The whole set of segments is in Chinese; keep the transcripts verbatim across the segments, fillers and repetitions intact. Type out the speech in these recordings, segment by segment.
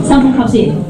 深呼吸先。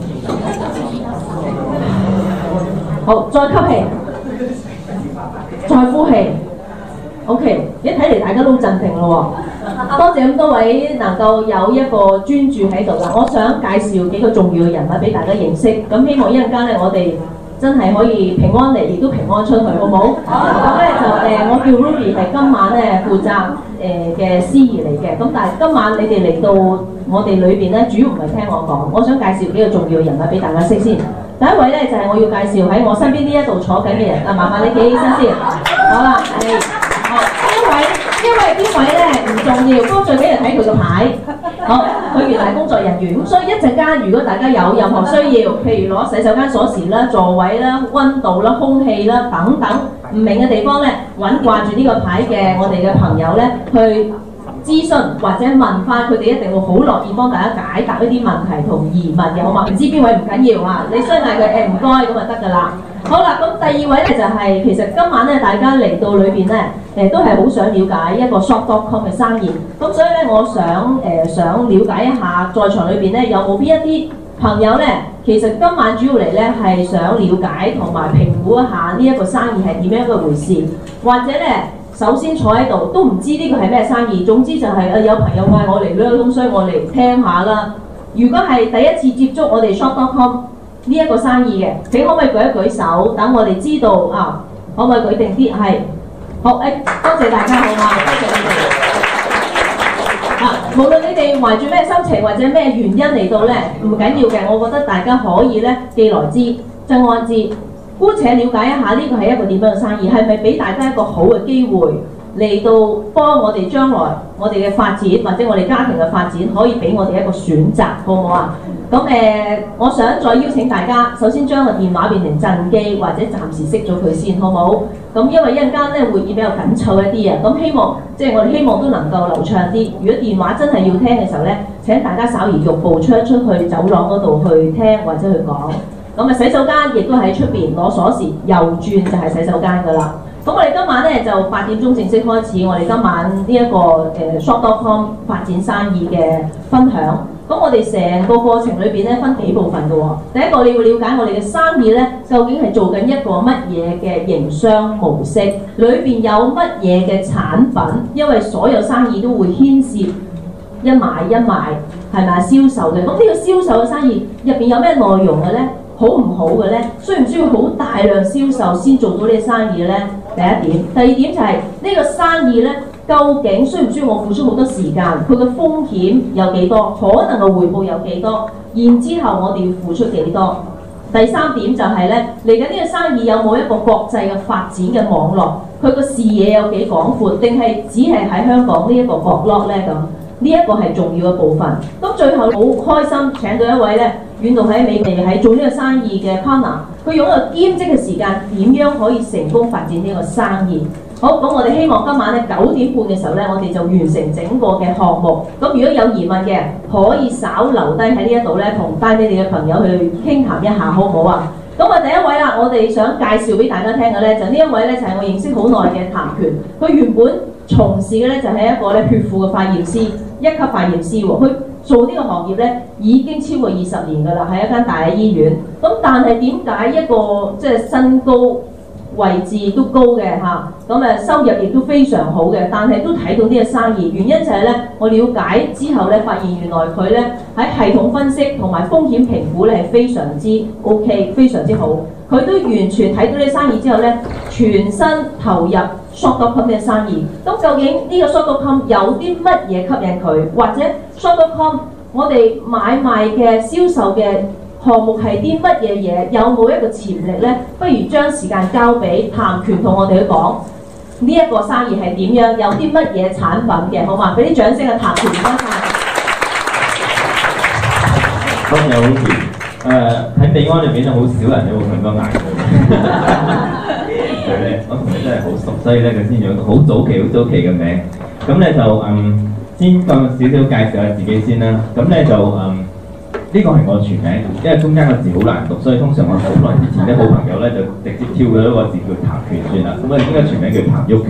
好，再吸氣，再呼氣。OK， 一睇嚟大家都鎮定咯喎。多謝咁多位能夠有一個專注喺度啦。我想介紹幾個重要嘅人物俾大家認識。咁希望一陣間咧，我哋真係可以平安嚟，亦都平安出去，好唔好？咁咧就誒、呃，我叫 Ruby 係今晚咧負責誒嘅司儀嚟嘅。咁但係今晚你哋嚟到我哋裏邊咧，主要唔係聽我講，我想介紹幾個重要嘅人物俾大家識先。第一位咧就係、是、我要介紹喺我身邊呢一度坐緊嘅人。啊，麻煩你企起身先。好啦，係。好，呢位呢位邊位咧唔重要，不過最緊要睇佢個牌。好，佢原來係工作人員，咁所以一陣間如果大家有任何需要，譬如攞洗手間鎖匙啦、座位啦、溫度啦、空氣啦等等唔明嘅地方咧，揾掛住呢個牌嘅我哋嘅朋友咧去諮詢或者問翻，佢哋一定會好樂意幫大家解答呢啲問題同疑問嘅，好嘛？唔知邊位唔緊要啊，你雙嗌佢誒唔該咁就得㗎啦。好啦，咁第二位咧就係、是、其實今晚咧大家嚟到裏邊咧誒都係好想了解一個 shop dot com 嘅生意，咁所以咧我想誒、呃、想了解一下在場裏邊咧有冇邊一啲朋友咧，其實今晚主要嚟咧係想了解同埋評估一下呢一個生意係點樣一回事，或者咧首先坐喺度都唔知呢個係咩生意，總之就係、是、誒有朋友嗌我嚟呢個東西，我嚟聽下啦。如果係第一次接觸我哋 shop dot com 呢一個生意嘅，請可唔可以舉一舉手，等我哋知道啊？可唔可以舉定啲？係，好誒、哎，多謝大家好嘛，多謝你哋。啊，無論你哋懷住咩心情或者咩原因嚟到咧，唔緊要嘅，我覺得大家可以咧既來之則安之，姑且了解一下呢個係一個點樣嘅生意，係咪俾大家一個好嘅機會嚟到幫我哋將來我哋嘅發展或者我哋家庭嘅發展，可以俾我哋一個選擇，好唔好啊？咁誒、呃，我想再邀請大家，首先將個電話變成震機，或者暫時熄咗佢先，好唔好？咁因為一陣間咧會議比較緊湊一啲啊，咁希望即係我哋希望都能夠流暢啲。如果電話真係要聽嘅時候咧，請大家稍而逐步出一出去走廊嗰度去聽或者去講。咁啊，洗手間亦都喺出邊攞鎖匙，右轉就係洗手間㗎啦。咁我哋今晚咧就八點鐘正式開始，我哋今晚呢、這、一個誒 shop dot com 發展生意嘅分享。咁我哋成個過程裏邊咧分幾部分嘅喎。第一個你要了解我哋嘅生意咧，究竟係做緊一個乜嘢嘅營商模式，裏邊有乜嘢嘅產品，因為所有生意都會牽涉一買一賣，係咪銷售嘅？咁呢個銷售嘅生意入邊有咩內容嘅咧？好唔好嘅咧？需唔需要好大量銷售先做到呢個生意咧？第一點，第二點就係、是、呢、這個生意咧，究竟需唔需要我付出好多時間？佢嘅風險有幾多？可能嘅回報有幾多？然之後我哋要付出幾多？第三點就係咧，嚟緊呢個生意有冇一個國際嘅發展嘅網絡？佢個視野有幾廣闊？定係只係喺香港呢一個角落咧？咁呢一個係重要嘅部分。咁最後好開心請到一位咧，遠道喺美地喺做呢個生意嘅 partner， 佢用一個兼職嘅時間，點樣可以成功發展呢個生意？好，咁我哋希望今晚咧九點半嘅時候咧，我哋就完成整個嘅項目。咁如果有疑問嘅，可以稍留低喺呢一度咧，同帶你哋嘅朋友去傾談一下，好唔好啊？咁啊，第一位啦，我哋想介紹俾大家聽嘅咧，就呢一位咧，就係我認識好耐嘅譚權。佢原本從事嘅咧就係一個咧血庫嘅化驗師，一級化驗師喎。佢做呢個行業咧已經超過二十年㗎啦，喺一間大嘅醫院。咁但係點解一個即係身高位置都高嘅嚇，咁誒收入亦都非常好嘅，但係都睇到呢個生意。原因就係咧，我了解之後咧，發現原來佢咧喺系統分析同埋風險評估咧係非常之 OK， 非常之好。佢都完全睇到呢個生意之後咧，全身投入 shop dot com 嘅生意。咁究竟呢個 shop dot com 有啲乜嘢吸引佢，或者 shop dot com 我哋買賣嘅銷售嘅項目係啲乜嘢嘢？有冇一個潛力呢？不如將時間交俾譚權同我哋去講呢一個生意係點樣，有啲乜嘢產品嘅，好嘛？俾啲掌聲啊！譚權，唔該晒。 多謝 Ruby。誒喺地安入面就好少人有咁多眼嘅，但係咧我同你真係好熟，所以咧佢先用好早期、好早期嘅名。咁咧就嗯先講少少介紹下自己先啦。咁咧就嗯。呢個係我全名，因為中間個字好難讀，所以通常我好耐之前啲好朋友咧就直接跳咗一個字叫譚權算啦。咁啊，應該全名叫譚旭權。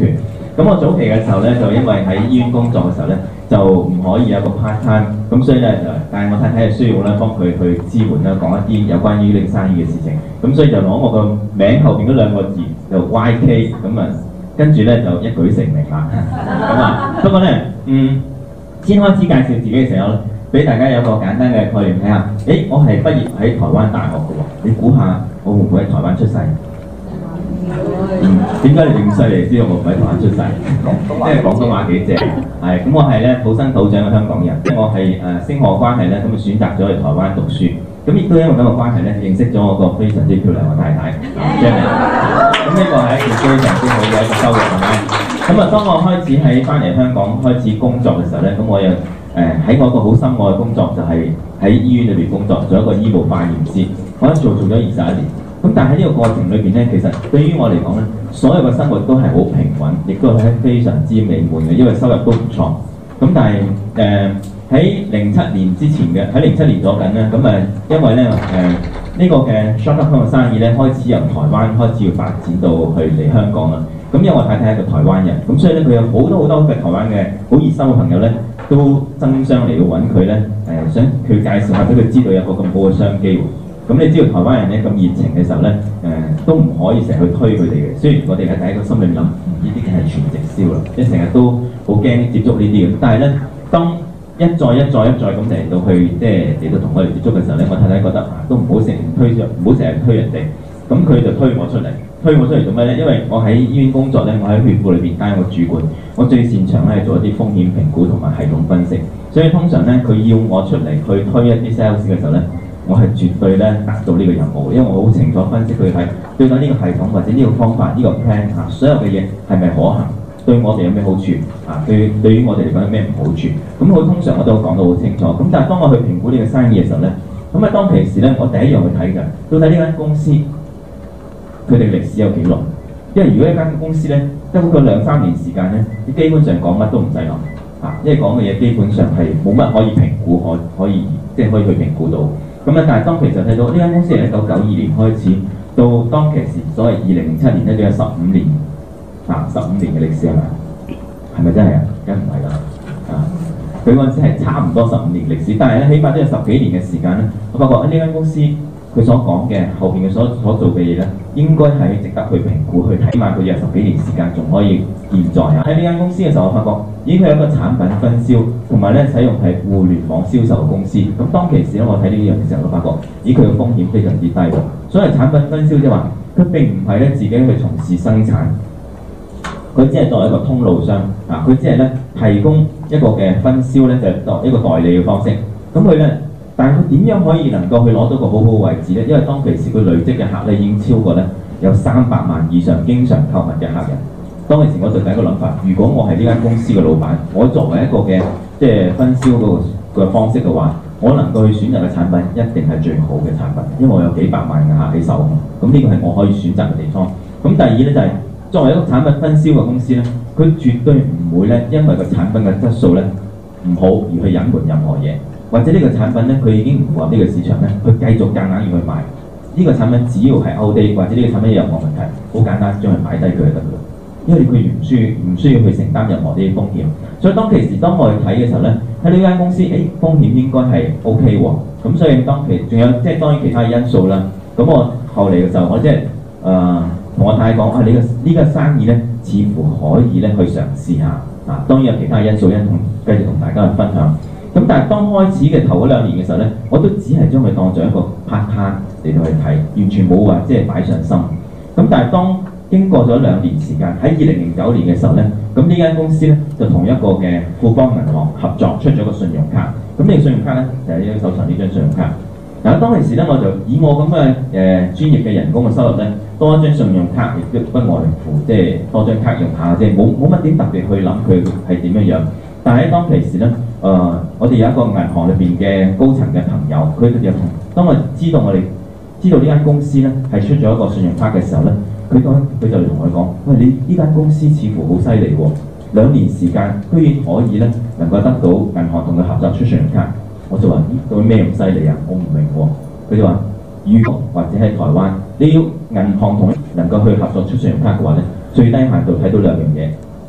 咁我早期嘅時候咧，就因為喺醫院工作嘅時候咧，就唔可以有個 part time，咁所以咧就，但係我太太係需要咧幫佢去支援啦，講一啲有關於呢個生意嘅事情，咁所以就攞我個名後邊嗰兩個字就 Y K， 咁啊跟住咧就一舉成名啦。咁啊，不過咧，嗯，先開始介紹自己嘅時候咧，俾大家有個簡單嘅概念睇下，誒，我係畢業喺台灣大學嘅喎，你估下我會唔會喺台灣出世？嗯，點解你哋咁犀利知道我唔喺台灣出世？即係廣東話幾正，係咁我係咧土生土長嘅香港人，即係我係誒升學關係咧，咁啊選擇咗去台灣讀書，咁亦都因為咁嘅關係咧，認識咗我個非常之漂亮嘅太太 Jenny， 咁呢個係一件非常之好嘅一個收穫係咪？咁啊，當我開始喺翻嚟香港開始工作嘅時候咧，咁我又誒喺我一個好深愛嘅工作就係喺醫院裏邊工作，做一個醫務化驗師，我一做做咗二十一年。咁但係呢個過程裏邊咧，其實對於我嚟講咧，所有嘅生活都係好平穩，亦都係非常之美滿嘅，因為收入都唔錯。咁但係誒喺零七年之前嘅，喺零七年咗緊咧，咁誒因為咧誒呢、呃這個嘅 shopper 嘅生意咧開始由台灣開始要發展到去嚟香港啦。咁因為我太太係一個台灣人，咁所以咧佢有好多好多嘅台灣嘅好熱心嘅朋友咧，都爭相嚟到揾佢咧誒，想佢介紹下俾佢知道有個咁好嘅商機喎。咁你知道台灣人咧咁熱情嘅時候咧，誒、呃、都唔可以成日去推佢哋嘅。雖然我哋係第一個心裏面諗，呢啲嘅係全直銷啦，即係成日都好驚接觸呢啲嘅。但係咧，當一再一再一再咁嚟到去，即係嚟到同我哋接觸嘅時候咧，我太太覺得啊，都唔好成日推唔好成日推人哋。咁佢就推我出嚟，推我出嚟做咩咧？因為我喺醫院工作咧，我喺血庫裏邊擔個主管，我最擅長咧係做一啲風險評估同埋系統分析。所以通常咧，佢要我出嚟去推一啲 sales 嘅時候咧，我係絕對咧達到呢個任務，因為我好清楚分析佢睇對緊呢個系統或者呢個方法、呢、這個 plan 啊，所有嘅嘢係咪可行，對我哋有咩好處啊？對對於我哋嚟講有咩唔好處？咁我通常我都講得好清楚。咁但係當我去評估呢個生意嘅時候咧，咁啊當其時咧，我第一樣去睇嘅，到底呢間公司佢哋歷史有幾耐？因為如果一間公司咧得嗰兩三年時間咧，你基本上講乜都唔使諗啊，因為講嘅嘢基本上係冇乜可以評估，可可以即係可以去評估到。咁啊，但係當其實睇到呢間公司係一九九二年開始，到當其時所謂二零零七年咧，都有十五年啊，十五年嘅歷史係咪？係咪真係啊？梗唔係啦啊！佢嗰陣時係差唔多十五年歷史，但係咧起碼都有十幾年嘅時間咧。我發覺呢間公司佢所講嘅後邊嘅所所做嘅嘢咧，應該係值得去評估去睇。起碼佢有十幾年時間仲可以健在啊！喺呢間公司嘅時候，我發覺咦，佢有一個產品分銷，同埋咧使用係互聯網銷售嘅公司。咁當其時咧，我睇呢樣嘅時候，我發覺咦，佢嘅風險非常之低喎。所謂產品分銷即係話，佢並唔係咧自己去從事生產，佢只係作為一個通路商啊，佢只係咧提供一個嘅分銷咧，就係作一個代理嘅方式。咁佢咧，但係佢點樣可以能夠去攞到個好好嘅位置咧？因為當其時佢累積嘅客咧已經超過咧有三百萬以上經常購物嘅客人。當其時我就第一個諗法，如果我係呢間公司嘅老闆，我作為一個嘅即係分銷嗰個嘅方式嘅話，我能夠去選擇嘅產品一定係最好嘅產品，因為我有幾百萬嘅客喺手啊嘛。咁呢個係我可以選擇嘅地方。咁第二咧就係、是、作為一個產品分銷嘅公司咧，佢絕對唔會咧因為個產品嘅質素咧唔好而去隱瞞任何嘢，或者呢個產品咧佢已經唔符合呢個市場咧，佢繼續夾硬要去賣。呢、這個產品只要係 outdate 或者呢個產品有任何問題，好簡單將佢擺低佢就得㗎啦。因為佢唔需要唔需要去承擔任何啲風險，所以當其時當我去睇嘅時候咧，喺呢間公司，誒、哎、風險應該係 O K 喎，咁所以當其仲有即係當然其他因素啦。咁我後嚟嘅時候，我即係誒同我太太講啊，你、這個呢、這個生意咧，似乎可以咧去嘗試下啊。當然有其他因素因同繼續同大家去分享。咁但係當開始嘅頭嗰兩年嘅時候咧，我都只係將佢當作一個 part time 嚟到去睇，完全冇話即係擺上心。咁但係當經過咗兩年時間，喺二零零九年嘅時候咧，咁呢間公司咧就同一個嘅富邦銀行合作出咗個信用卡。咁呢個信用卡咧就係呢個手上呢張信用卡。嗱當其時咧，我就以我咁嘅誒專業嘅人工嘅收入咧，多一張信用卡亦都不外乎即係多張卡用下，即係冇冇乜點特別去諗佢係點樣樣。但係喺當其時咧，誒、呃、我哋有一個銀行裏邊嘅高層嘅朋友，佢就同當我知道我哋知道呢間公司咧係出咗一個信用卡嘅時候咧。佢講，佢就嚟同我講：喂，你呢間公司似乎好犀利喎，兩年時間居然可以咧能夠得到銀行同佢合作出信用卡。我就話：咦，到底咩咁犀利啊？我唔明喎。佢就話：如果或者喺台灣，你要銀行同能夠去合作出信用卡嘅話咧，最低限度睇到兩樣嘢。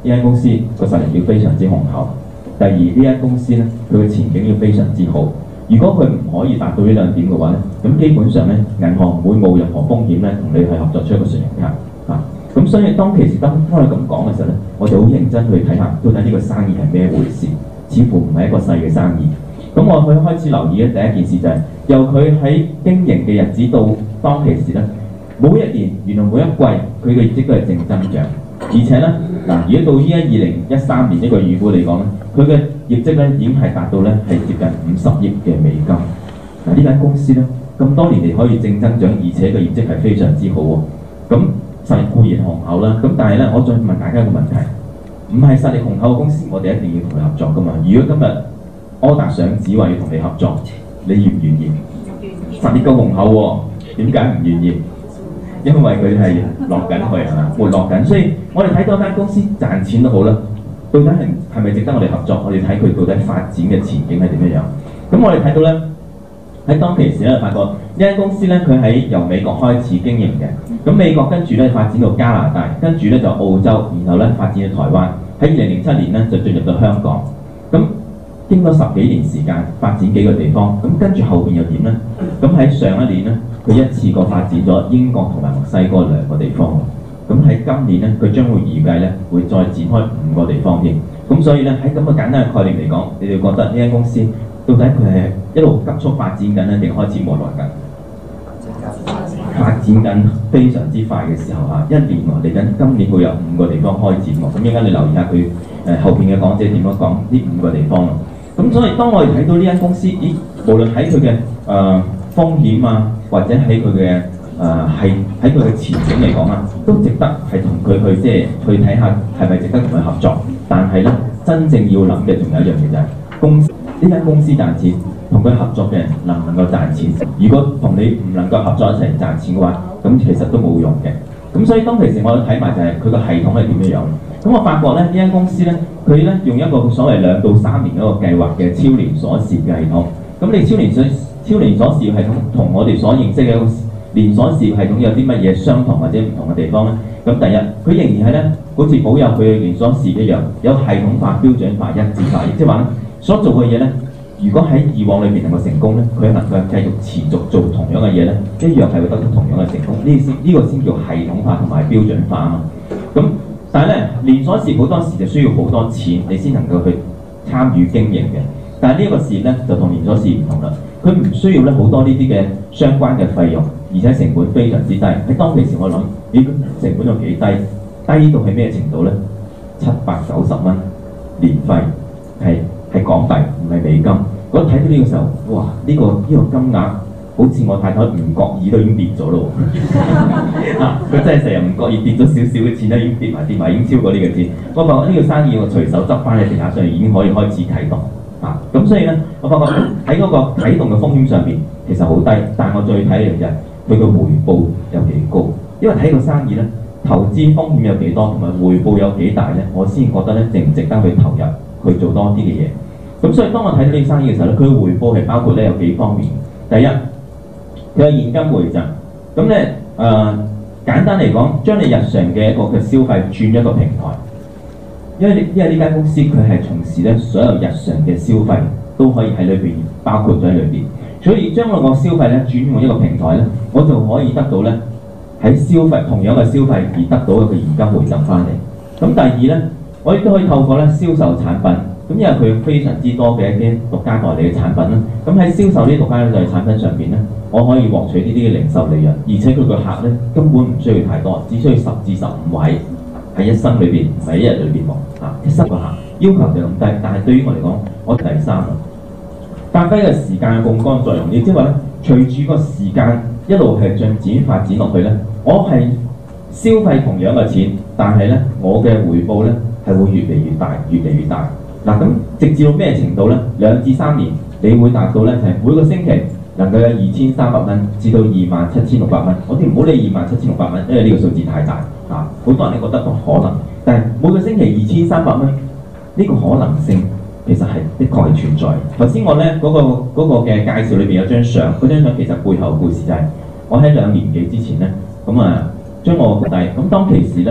間公司個實力要非常之雄厚。第二，呢間公司咧，佢嘅前景要非常之好。如果佢唔可以達到呢兩點嘅話咧，咁基本上咧，銀行唔會冒任何風險咧，同你去合作出一個信用卡啊。咁所以當其時當當佢咁講嘅時候咧，我就好認真去睇下，到底呢個生意係咩回事？似乎唔係一個細嘅生意。咁我去開始留意咧，第一件事就係、是、由佢喺經營嘅日子到當其時咧，每一年原來每一季佢嘅業績都係正增長，而且咧嗱，如果到依家二零一三年呢個預估嚟講咧，佢嘅業績咧已經係達到咧係接近五十億嘅美金。嗱，呢間公司咧咁多年嚟可以正增長，而且個業績係非常之好喎。咁實力固然雄厚啦，咁但係咧，我再問大家一個問題，唔係實力雄厚嘅公司，我哋一定要同佢合作噶嘛？如果今日柯達上市話要同你合作，你願唔願意？實力夠雄厚喎，點解唔願意？因為佢係落緊去係嘛，活落緊，所以我哋睇到間公司賺錢都好啦，到底係係咪值得我哋合作？我哋睇佢到底發展嘅前景係點樣樣？咁我哋睇到咧。喺當其時咧，發覺呢間公司咧，佢喺由美國開始經營嘅，咁美國跟住咧發展到加拿大，跟住咧就澳洲，然後咧發展到台灣。喺二零零七年咧就進入到香港。咁經過十幾年時間發展幾個地方，咁跟住後邊又點咧？咁喺上一年咧，佢一次過發展咗英國同埋墨西哥兩個地方。咁喺今年咧，佢將會預計咧會再展開五個地方添。咁所以咧喺咁嘅簡單嘅概念嚟講，你哋覺得呢間公司到底佢係一路急速發展緊咧，定開始沒落緊？發展緊非常之快嘅時候嚇，一年嚟緊今年會有五個地方開展喎。咁依家你留意下佢誒、呃、後邊嘅講者點樣講呢五個地方咯。咁所以當我哋睇到呢間公司，咦，無論喺佢嘅誒風險啊，或者喺佢嘅誒係喺佢嘅前景嚟講啊，都值得係同佢去即係去睇下係咪值得同佢合作。但係咧，真正要諗嘅仲有一樣嘢就係公司。呢間公司賺錢，同佢合作嘅人能唔能夠賺錢？如果同你唔能夠合作一齊賺錢嘅話，咁其實都冇用嘅。咁所以當其時我睇埋就係佢個系統係點樣樣。咁我發覺咧，呢間公司咧，佢咧用一個所謂兩到三年嗰個計劃嘅超連鎖事業嘅系統。咁你超連鎖超連鎖事業系統同我哋所認識嘅連鎖事業系統有啲乜嘢相同或者唔同嘅地方咧？咁第一，佢仍然係咧，好似保有佢嘅連鎖事業一樣，有系統化、標準化、一致化，亦即係話咧。所做嘅嘢咧，如果喺以往裏邊能夠成功咧，佢能夠繼續持續做同樣嘅嘢咧，一樣係會得到同樣嘅成功。呢先呢個先叫系統化同埋標準化啊嘛。咁但係咧，連鎖事業好多時就需要好多錢，你先能夠去參與經營嘅。但係呢個事業咧就同連鎖事業唔同啦，佢唔需要咧好多呢啲嘅相關嘅費用，而且成本非常之低。喺當其時我諗，咦，成本有幾低？低到係咩程度咧？七百九十蚊年費係。係港幣，唔係美金。我睇到呢個時候，哇！呢、這個呢、這個金額好似我太太唔覺意都已經跌咗咯。啊，佢真係成日唔覺意跌咗少少嘅錢咧，已經跌埋跌埋，已經超過呢個錢。我發覺呢個生意我隨手執翻喺地下上，已經可以開始啟動。啊，咁所以咧，我發覺喺嗰個啟動嘅風險上邊其實好低，但係我再睇一樣就係佢個回報有幾高。因為睇個生意咧，投資風險有幾多，同埋回報有幾大咧，我先覺得咧值唔值得去投入。去做多啲嘅嘢，咁所以當我睇到呢啲生意嘅時候咧，佢嘅回報係包括咧有幾方面。第一，佢有現金回贈，咁咧誒簡單嚟講，將你日常嘅一個嘅消費轉一個平台，因為因為呢間公司佢係從事咧所有日常嘅消費都可以喺裏邊包括咗喺裏邊，所以將我個消費咧轉用一個平台咧，我就可以得到咧喺消費同樣嘅消費而得到一個現金回贈翻嚟。咁第二咧。我亦都可以透過咧銷售產品，咁因為佢非常之多嘅一啲獨家代理嘅產品啦，咁喺銷售呢啲獨家代理產品上邊咧，我可以獲取呢啲嘅零售利潤，而且佢個客咧根本唔需要太多，只需要十至十五位喺一生裏邊，唔係一日裏邊喎，啊一生個客要求就咁低，但係對於我嚟講，我第三啊，發揮嘅時間嘅槓桿作用，亦即係話咧，隨住個時間一路係進展發展落去咧，我係消費同樣嘅錢，但係咧我嘅回報咧。係會越嚟越大，越嚟越大。嗱，咁直至到咩程度咧？兩至三年，你會達到咧係每個星期能夠有二千三百蚊至到二萬七千六百蚊。我哋唔好理二萬七千六百蚊，因為呢個數字太大嚇，好、啊、多人都覺得都可能。但係每個星期二千三百蚊，呢、這個可能性其實係的確係存在。頭先我咧嗰、那個嗰、那個嘅介紹裏邊有張相，嗰張相其實背後嘅故事就係、是、我喺兩年幾之前咧，咁啊將我放低，咁當其時咧。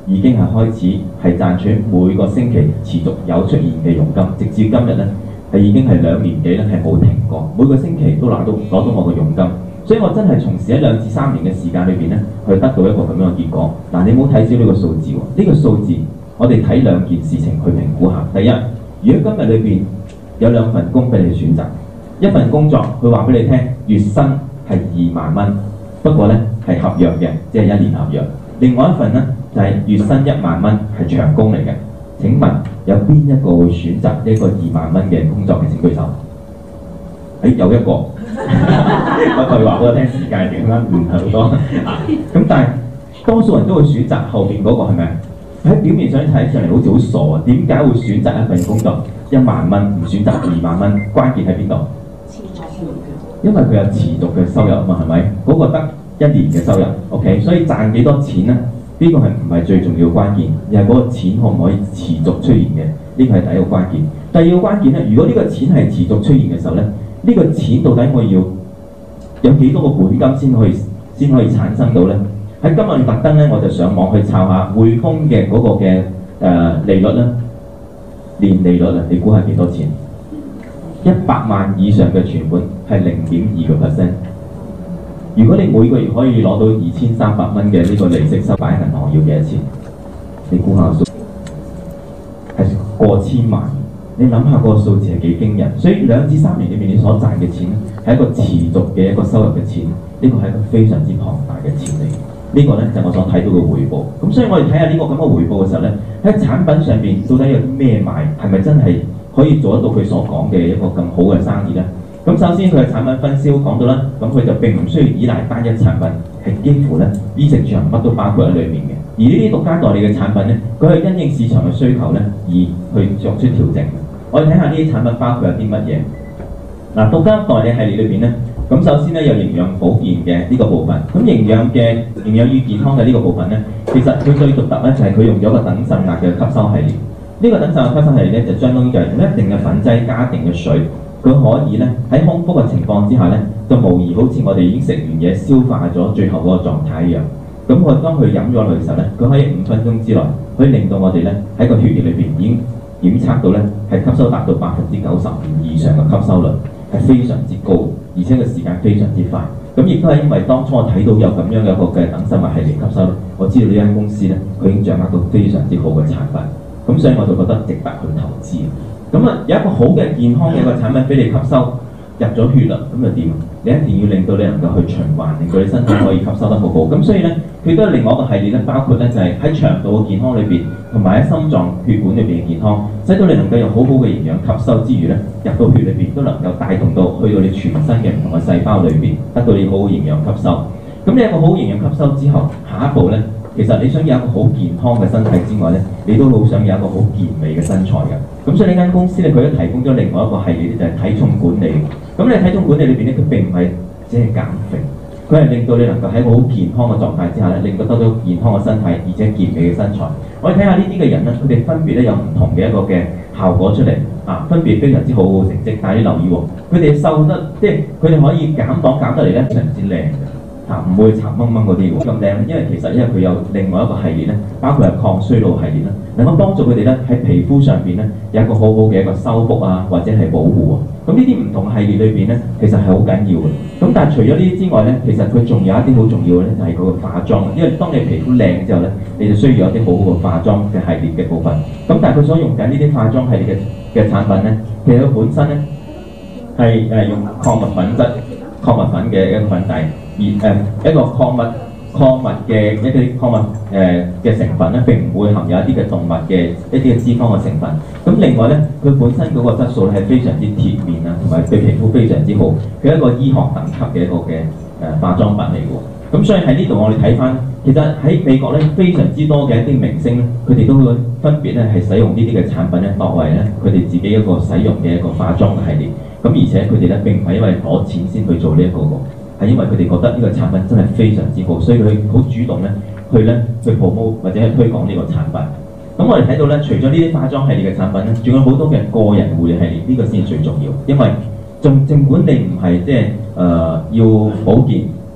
已經係開始係賺取每個星期持續有出現嘅佣金，直至今日咧係已經係兩年幾咧係冇停過，每個星期都拿到攞到我嘅佣金。所以我真係從事一兩至三年嘅時間裏邊咧，去得到一個咁樣嘅結果。嗱，你冇睇少呢個數字喎，呢、這個數字我哋睇兩件事情去評估下。第一，如果今日裏邊有兩份工俾你選擇，一份工作佢話俾你聽月薪係二萬蚊，不過咧係合約嘅，即係一年合約；另外一份咧就係、是、月薪一萬蚊係長工嚟嘅。請問有邊一個會選擇呢個二萬蚊嘅工作嘅？請舉手。誒，有一個，不過佢話俾我聽時間點啦，唔係好多啊。咁但係多數人都會選擇後邊嗰個係咪？喺表面上睇上嚟好似好傻啊！點解會選擇一份工作一萬蚊，唔選擇二萬蚊？關鍵喺邊度？因為佢有持續嘅收入啊嘛，係咪？嗰、那個得一年嘅收入 ，OK， 所以賺幾多錢咧？呢、這個係唔係最重要嘅關鍵？而係嗰個錢可唔可以持續出現嘅？呢、這個係第一個關鍵。第二個關鍵咧，如果呢個錢係持續出現嘅時候咧，呢個錢到底我要有幾多個本金先可以先可以產生到呢？喺今日特登咧，我就上網去抄下匯豐嘅嗰個嘅誒、呃、利率咧，年利率啊，你估係幾多錢？一百萬以上嘅存款係零點二個 percent。如果你每個月可以攞到二千三百蚊嘅呢個利息收擺喺銀行，要幾多錢？你估下數，係過千萬。你諗下嗰個數字係幾驚人，所以兩至三年裏面你所賺嘅錢係一個持續嘅一個收入嘅錢，呢、這個係一個非常之龐大嘅錢嚟。呢、這個呢，就係、我所睇到嘅回報。咁所以我哋睇下呢個咁嘅回報嘅時候呢，喺產品上面到底有啲咩賣，係咪真係可以做得到佢所講嘅一個咁好嘅生意呢？咁首先佢嘅產品分銷講到啦，咁佢就並唔需要依賴單一產品，係幾乎呢衣食住行乜都包括喺裏面嘅。而呢啲獨家代理嘅產品呢，佢係因應市場嘅需求呢而去作出調整。我哋睇下呢啲產品包括有啲乜嘢。嗱，獨家代理系列裏邊呢，咁首先呢，有營養保健嘅呢個部分。咁營養嘅營養與健康嘅呢個部分呢，其實佢最獨特呢，就係佢用咗個等滲壓嘅吸收系列。呢、這個等滲壓吸收系列呢，就相當於就係用一定嘅粉劑加一定嘅水，佢可以呢，喺空腹嘅情況之下呢，就模擬好似我哋已經食完嘢消化咗最後嗰個狀態一樣。咁佢當佢飲咗落嘅時候呢，佢可以五分鐘之內可以令到我哋呢，喺個血液裏邊已經檢測到呢，係吸收達到百分之九十五以上嘅吸收率，係非常之高，而且個時間非常之快。咁亦都係因為當初我睇到有咁樣嘅一個嘅等滲壓系列吸收，我知道呢間公司呢，佢已經掌握到非常之好嘅產品。咁所以我就覺得值得去投資。咁啊，有一個好嘅健康嘅一個產品俾你吸收入咗血啦，咁就點？你一定要令到你能夠去循環，令到你身體可以吸收得好好。咁所以呢，佢都係另外一個系列咧，包括呢就係、是、喺腸道嘅健康裏邊，同埋喺心臟血管裏邊嘅健康，使到你能夠有好好嘅營養吸收之餘呢，入到血裏邊都能夠帶動到去到你全身嘅唔同嘅細胞裏邊，得到你好好營養吸收。咁你有個好營養吸收之後，下一步呢，其實你想有一個好健康嘅身體之外呢，你都好想有一個好健美嘅身材嘅。咁所以呢間公司呢，佢都提供咗另外一個系列，就係、是、體重管理。咁你體重管理裏邊呢，佢並唔係只係減肥，佢係令到你能夠喺個好健康嘅狀態之下呢，令到得到健康嘅身體，而且健美嘅身材。我哋睇下呢啲嘅人呢，佢哋分別呢有唔同嘅一個嘅效果出嚟啊，分別非常之好好成績。但係你留意喎，佢哋瘦得即係佢哋可以減磅減得嚟呢，非常之靚嘅。嚇，唔會殘掹掹嗰啲喎，咁靚，因為其實因為佢有另外一個系列咧，包括係抗衰老系列啦，能夠幫助佢哋咧喺皮膚上邊咧有一個好好嘅一個修復啊，或者係保護啊。咁呢啲唔同系列裏邊咧，其實係好緊要嘅。咁但係除咗呢啲之外咧，其實佢仲有一啲好重要嘅咧，就係嗰個化妝。因為當你皮膚靚之後咧，你就需要有啲好好嘅化妝嘅系列嘅部分。咁但係佢所用緊呢啲化妝系列嘅嘅產品咧，其實佢本身咧係誒用礦物粉質、礦物粉嘅一個粉底。而誒、呃、一個礦物礦物嘅一啲礦物誒嘅、呃、成分咧，並唔會含有一啲嘅動物嘅一啲嘅脂肪嘅成分。咁另外咧，佢本身嗰個質素咧係非常之貼面啊，同埋對皮膚非常之好。佢係一個醫學等級嘅一個嘅誒、呃、化妝品嚟嘅。咁所以喺呢度我哋睇翻，其實喺美國咧非常之多嘅一啲明星咧，佢哋都會分別咧係使用呢啲嘅產品咧作為咧佢哋自己一個使用嘅一個化妝嘅系列。咁而且佢哋咧並唔係因為攞錢先去做呢、這、一個個。係因為佢哋覺得呢個產品真係非常之好，所以佢好主動咧去咧去 promote 或者去推廣呢個產品。咁我哋睇到咧，除咗呢啲化妝系列嘅產品咧，仲有好多嘅個人護理系列，呢、這個先係最重要。因為盡儘管你唔係即係誒要保健，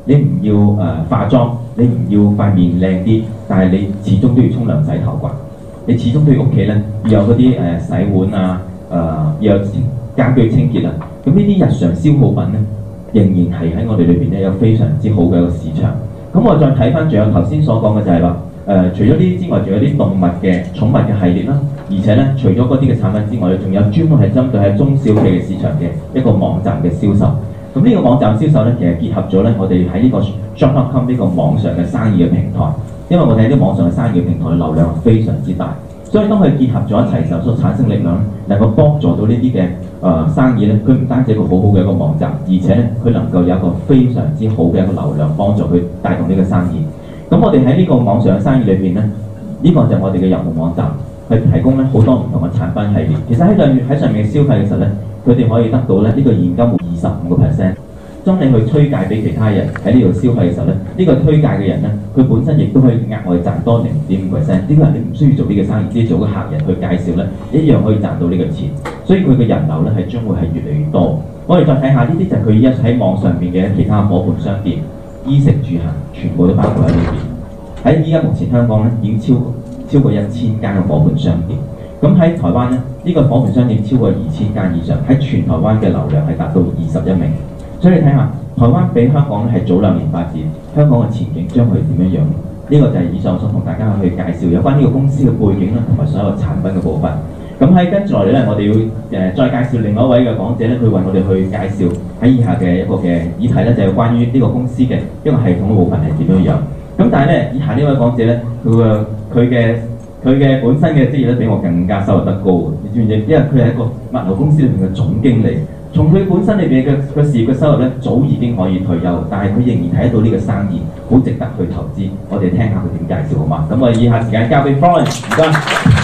你唔要誒、呃、化妝，你唔要塊面靚啲，但係你始終都要沖涼洗頭啩。你始終都要屋企咧要有嗰啲誒洗碗啊，誒、呃、要有家居清潔啊。咁呢啲日常消耗品咧，仍然係喺我哋裏邊咧有非常之好嘅一個市場。咁我再睇翻，仲有頭先所講嘅就係話，誒、呃、除咗呢啲之外，仲有啲動物嘅寵物嘅系列啦。而且咧，除咗嗰啲嘅產品之外，仲有專門係針對喺中小企嘅市場嘅一個網站嘅銷售。咁呢個網站銷售咧，其實結合咗咧我哋喺呢個 shop dot com 呢個網上嘅生意嘅平台。因為我哋喺啲網上嘅生意嘅平台流量非常之大，所以當佢結合咗一齊時候所產生力量，能夠幫助到呢啲嘅誒生意咧，佢唔單止一個好好嘅一個網站，而且咧佢能夠有一個非常之好嘅一個流量幫助佢帶動呢個生意。咁我哋喺呢個網上嘅生意裏邊咧，呢、這個就係我哋嘅入門網站，去提供咧好多唔同嘅產品系列。其實喺上喺上面嘅消費嘅時候咧，佢哋可以得到咧呢個現金二十五個 percent。當你去推介俾其他人喺呢度消費嘅時候咧，呢、這個推介嘅人咧，佢本身亦都可以額外賺多零點五 percent。呢個人你唔需要做呢個生意，只係做個客人去介紹咧，一樣可以賺到呢個錢。所以佢嘅人流咧係將會係越嚟越多。我哋再睇下呢啲就係佢一喺網上邊嘅其他伙伴商店，衣食住行全部都包括喺裏邊。喺依家目前香港咧已經超超過一千間嘅伙伴商店。咁喺台灣咧，呢、這個伙伴商店超過二千間以上，喺全台灣嘅流量係達到二十一名。所以你睇下，台灣比香港咧係早兩年發展，香港嘅前景將會點樣樣？呢、這個就係以上我想同大家去介紹有關呢個公司嘅背景啦，同埋所有產品嘅部分。咁喺跟住落嚟咧，我哋要誒、呃、再介紹另外一位嘅講者咧，佢為我哋去介紹喺以下嘅一個嘅議題咧，就係、是、關於呢個公司嘅一個系統嘅部分係點樣樣。咁但係咧，以下呢位講者咧，佢嘅佢嘅佢嘅本身嘅職業咧，比我更加收入得高。你知唔知？因為佢係一個物流公司裏邊嘅總經理。從佢本身裏邊嘅嘅事業嘅收入咧，早已經可以退休，但係佢仍然睇得到呢個生意好值得去投資。我哋聽下佢點介紹好嘛？咁我哋以下時間交俾 Florence， 唔該。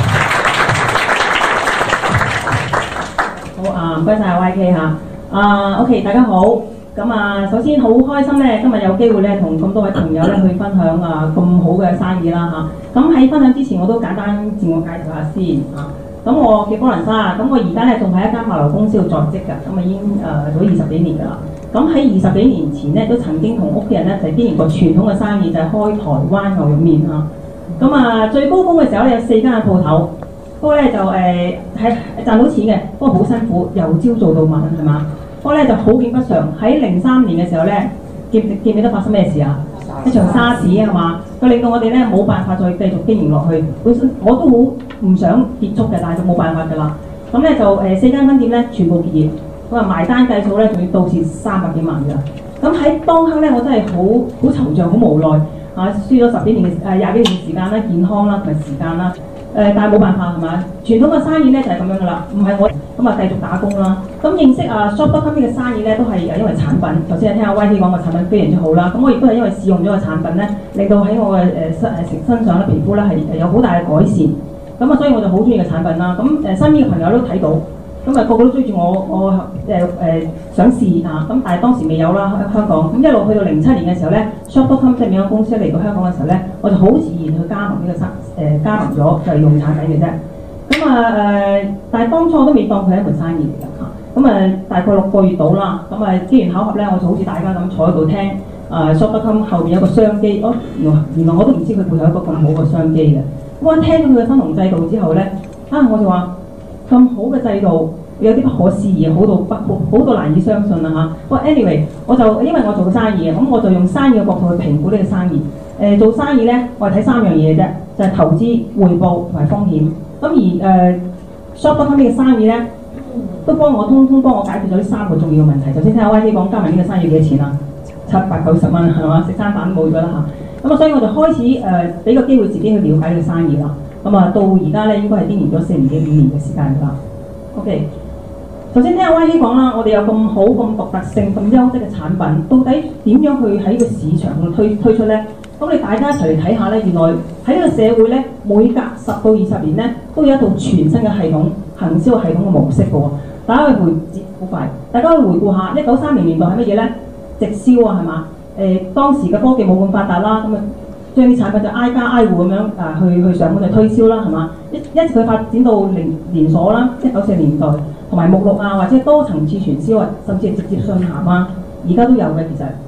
好啊，唔該晒 Y K 嚇。啊 ，OK， 大家好。咁啊，首先好開心咧，今日有機會咧，同咁多位朋友咧去分享啊咁好嘅生意啦嚇。咁、啊、喺分享之前，我都簡單自我介紹下先啊。咁我叫方蘭莎，咁我而家咧仲喺一間物流公司度在職㗎，咁啊已經誒做咗二十幾年㗎啦。咁喺二十幾年前咧，都曾經同屋企人咧就經營過傳統嘅生意，就係、是、開台灣牛肉麵嚇。咁啊最高峰嘅時候咧有四間嘅鋪頭，不過咧就誒係、呃、賺到錢嘅，不過好辛苦，由朝做到晚係嘛。不過咧就好景不常，喺零三年嘅時候咧，記唔記唔記得發生咩事啊？一場沙士係嘛，佢令到我哋咧冇辦法再繼續經營落去。本身我都好唔想結束嘅，但係就冇辦法㗎啦。咁咧就誒、呃、四間分店咧全部結業，咁啊埋單計數咧仲要倒蝕三百幾萬㗎。咁喺當刻咧我真係好好惆悵、好無奈嚇、啊，輸咗十幾年嘅誒廿幾年嘅時間啦、健康啦同埋時間啦。誒、呃，但係冇辦法係嘛？傳統嘅生意咧就係、是、咁樣㗎啦，唔係我咁啊繼續打工啦。咁認識啊 shop dot com 嘅生意咧都係誒因為產品，頭先係聽阿 Y K 講個產品非常之好啦。咁我亦都係因為試用咗個產品咧，令到喺我嘅誒身誒身上咧皮膚咧係有好大嘅改善。咁啊，所以我就好中意個產品啦。咁誒身邊嘅朋友都睇到，咁啊個個都追住我，我誒誒、呃、想試啊。咁但係當時未有啦香港。咁一路去到零七年嘅時候咧 shop dot com 即係美國公司嚟到香港嘅時候咧，我就好自然去加盟呢個生誒加盟咗就係用產品嘅啫。咁啊誒，但係當初我都未當佢係一門生意嚟㗎嚇。咁啊大概六個月到啦。咁啊機緣巧合咧，我就好似大家咁坐喺度聽啊 shop dot com 後邊有個商機，哦原來原來我都唔知佢背後有一個咁好嘅商機嘅。咁我聽到佢嘅分紅制度之後咧，啊我就話咁好嘅制度有啲不可思議，好到不好，好到難以相信啦嚇。不過 anyway， 我就因為我做生意嘅，咁我就用生意嘅角度去評估呢個生意。誒、呃、做生意咧，我係睇三樣嘢啫，就係、是、投資、回報同埋風險。咁而誒 shop dot com 呢個生意咧，都幫我通通幫我解決咗呢三個重要嘅問題。頭先聽阿 Y K 講加埋呢個生意幾多錢啊？七百九十蚊係嘛？食餐飯都冇咗啦嚇。咁啊，所以我就開始誒俾、呃、個機會自己去了解呢個生意啦。咁啊，到而家咧應該係經營咗四年幾五年嘅時間㗎啦。OK， 頭先聽阿 Y K 講啦，我哋有咁好、咁獨特性、咁優質嘅產品，到底點樣去喺個市場度推推出咧？咁你大家一齊嚟睇下咧，原來喺呢個社會咧，每隔十到二十年咧，都有一套全新嘅系統、行銷系統嘅模式㗎喎。大家去回好快，大家去回顧下一九三零年代係乜嘢咧？直銷啊，係嘛？誒、呃、當時嘅科技冇咁發達啦，咁啊將啲產品就挨家挨戶咁樣啊去去上門去推銷啦，係嘛？一一直佢發展到連連鎖啦，一九四零年代同埋目錄啊，或者多層次傳銷啊，甚至係直接信函啊，而家都有嘅其實。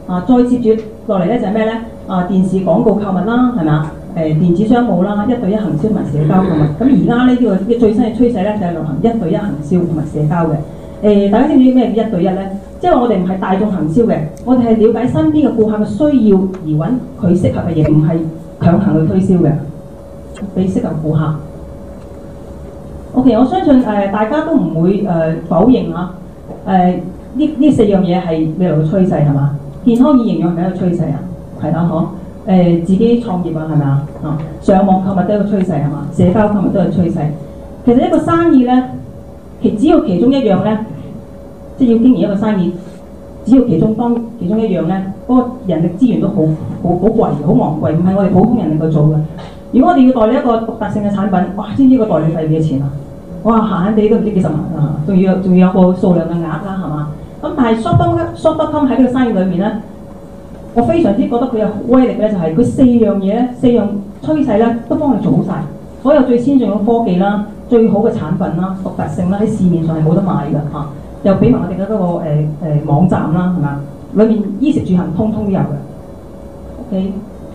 啊，再接住落嚟咧就係咩咧？啊，電視廣告購物啦，係咪啊？誒、電子商務啦，一對一行銷同埋社交購物。咁而家呢呢個最新嘅趨勢咧就係流行一對一行銷同埋社交嘅。誒、大家知唔知咩叫一對一咧？即係話我哋唔係大眾行銷嘅，我哋係了解身邊嘅顧客嘅需要而揾佢適合嘅嘢，唔係強行去推銷嘅，俾適合顧客。OK， 我相信誒、呃、大家都唔會誒、呃、否認嚇誒呢呢四樣嘢係未來嘅趨勢係嘛？健康與營養係咪一個趨勢啊？係啦，嗬。誒、自己創業啊，係咪啊？啊，上網購物都係一個趨勢係嘛？社交購物都係趨勢。其實一個生意咧，其只要其中一樣咧，即係要經營一個生意，只要其中當其中一樣咧，嗰、那個人力資源都好好好貴，好昂貴，唔係我哋普通人能夠做嘅。如果我哋要代理一個獨特性嘅產品，哇！知唔知個代理費幾多錢啊？哇！閒閒地都唔知幾十萬啊，仲要仲要有個數量嘅額啦，係嘛？咁但係 shop dot com 喺呢個生意裏面咧。我非常之覺得佢有威力咧，就係、是、佢四樣嘢咧，四樣趨勢咧都幫你做好晒。所有最先進嘅科技啦、最好嘅產品啦、獨特性啦，喺市面上係冇得買㗎嚇。又俾埋我哋嘅嗰個誒誒、呃呃、網站啦，係嘛？裏面衣食住行通通都有嘅。OK，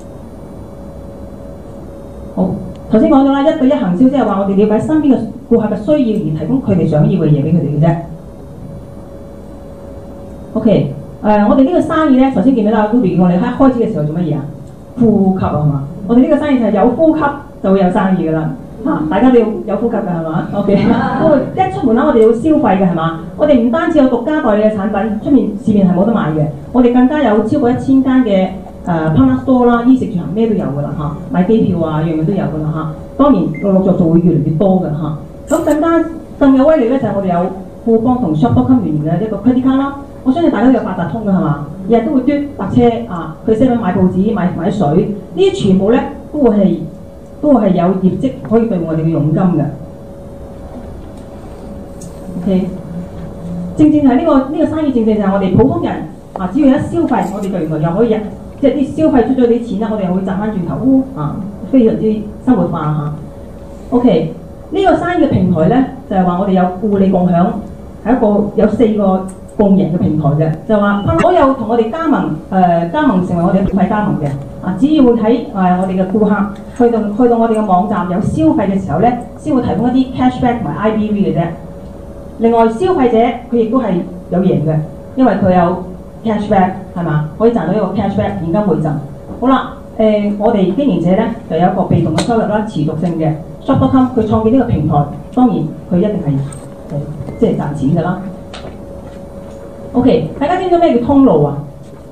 好，頭先講咗啦，一對一行銷即係話我哋了解身邊嘅顧客嘅需要而提供佢哋想要嘅嘢俾佢哋嘅啫。OK。誒、呃，我哋呢個生意咧，頭先見到啦 Ruby 我哋喺開始嘅時候做乜嘢啊？呼吸啊嘛！我哋呢個生意就係有呼吸就會有生意㗎啦。嚇、啊，大家都要有呼吸㗎係嘛 ？OK， 一出門口我哋要消費嘅係嘛？我哋唔單止有獨家代理嘅產品，出面市面係冇得賣嘅。我哋更加有超過一千間嘅誒 partner store 啦，衣食住行咩都有㗎啦嚇，買機票啊樣樣都有㗎啦嚇。當然陸陸續續會越嚟越多㗎嚇。咁、啊、更加更有威力咧，就係、是、我哋有富邦同 shop dot com 聯營嘅一個 credit card 啦。我相信大家都有八達通㗎係嘛？日日都會嘟搭車啊，去西邊買報紙、買買水，呢啲全部咧都會係都係有業績可以兌換我哋嘅佣金嘅。OK， 正正係呢、這個呢、這個生意，正正就係我哋普通人啊，只要一消費，我哋就原來又可以即係啲消費出咗啲錢啦，我哋又會賺翻轉頭啊，非常之生活化嚇。OK， 呢個生意嘅平台咧就係、是、話我哋有互利共享，係一個有四個共贏嘅平台嘅，就話所有同我哋加盟誒、呃、加盟成為我哋免費加盟嘅啊，只要會喺誒、呃、我哋嘅顧客去到去到我哋嘅網站有消費嘅時候咧，先會提供一啲 cashback 同埋 I B V 嘅啫。另外消費者佢亦都係有贏嘅，因為佢有 cashback 係嘛，可以賺到一個 cashback 現金回贈。好啦，誒、呃、我哋經營者咧就有一個被動嘅收入啦，持續性嘅 shop dot com 佢創建呢個平台，當然佢一定係誒、呃、即係賺錢㗎啦。OK， 大家知唔知咩叫通路啊？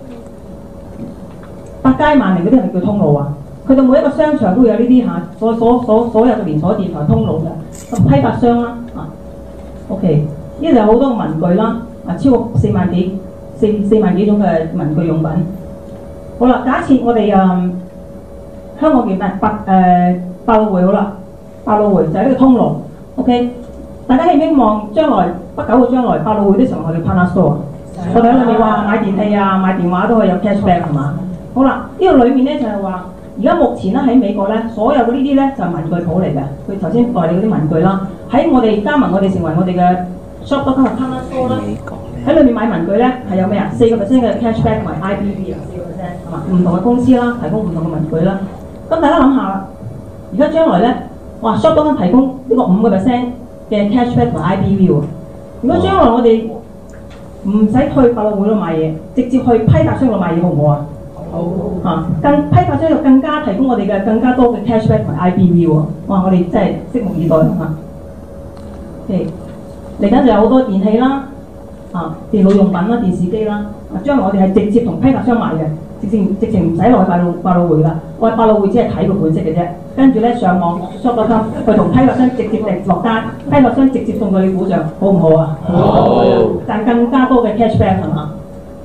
百佳萬寧嗰啲係咪叫通路啊？佢哋每一個商場都會有呢啲嚇，所所所所有嘅連鎖店同埋通路嘅，咁批發商啦啊。OK， 呢度有好多文具啦，啊超過四萬幾四四萬幾種嘅文具用品。好啦，假設我哋誒、嗯、香港叫咩？百誒百老匯好啦，百老匯就係呢個通路。OK， 大家希唔希望將來不久嘅將來，百老匯都成為我哋 partner store 啊？我哋喺裏面話買電器啊、買電話都可以有 cashback 係嘛？好啦，呢、這個裏面咧就係話，而家目前咧喺美國咧，所有嘅呢啲咧就係、是、文具鋪嚟嘅。佢頭先代理嗰啲文具啦，喺我哋加盟我哋成為我哋嘅 shop dot com 嘅 partner store 啦。喺裏面買文具咧係有咩啊？四個 percent 嘅 cashback 同埋 I B V 啊，四個 percent 係嘛？唔同嘅公司啦，提供唔同嘅文具啦。咁大家諗下，而家將來咧，哇 shop dot com 提供呢個五個 percent 嘅 cashback 同埋 I B V 喎。如果將來我哋唔使去百老匯度買嘢，直接去批發商度買嘢好唔好啊？好嚇、啊，更批發商又更加提供我哋嘅更加多嘅 cashback 同埋 I B V 喎。哇！我哋真係拭目以待嚇。OK，嚟緊就有好多電器啦，啊電腦用品啦、電視機啦，啊將來我哋係直接同批發商買嘅，直情直情唔使落去百老百老匯㗎。我喺百老匯只係睇個款式嘅啫，跟住咧上網 shop dot com 去同批發商直接嚟落單，批發商直接送到你府上，好唔好啊？好，賺更加多嘅 cashback 係嘛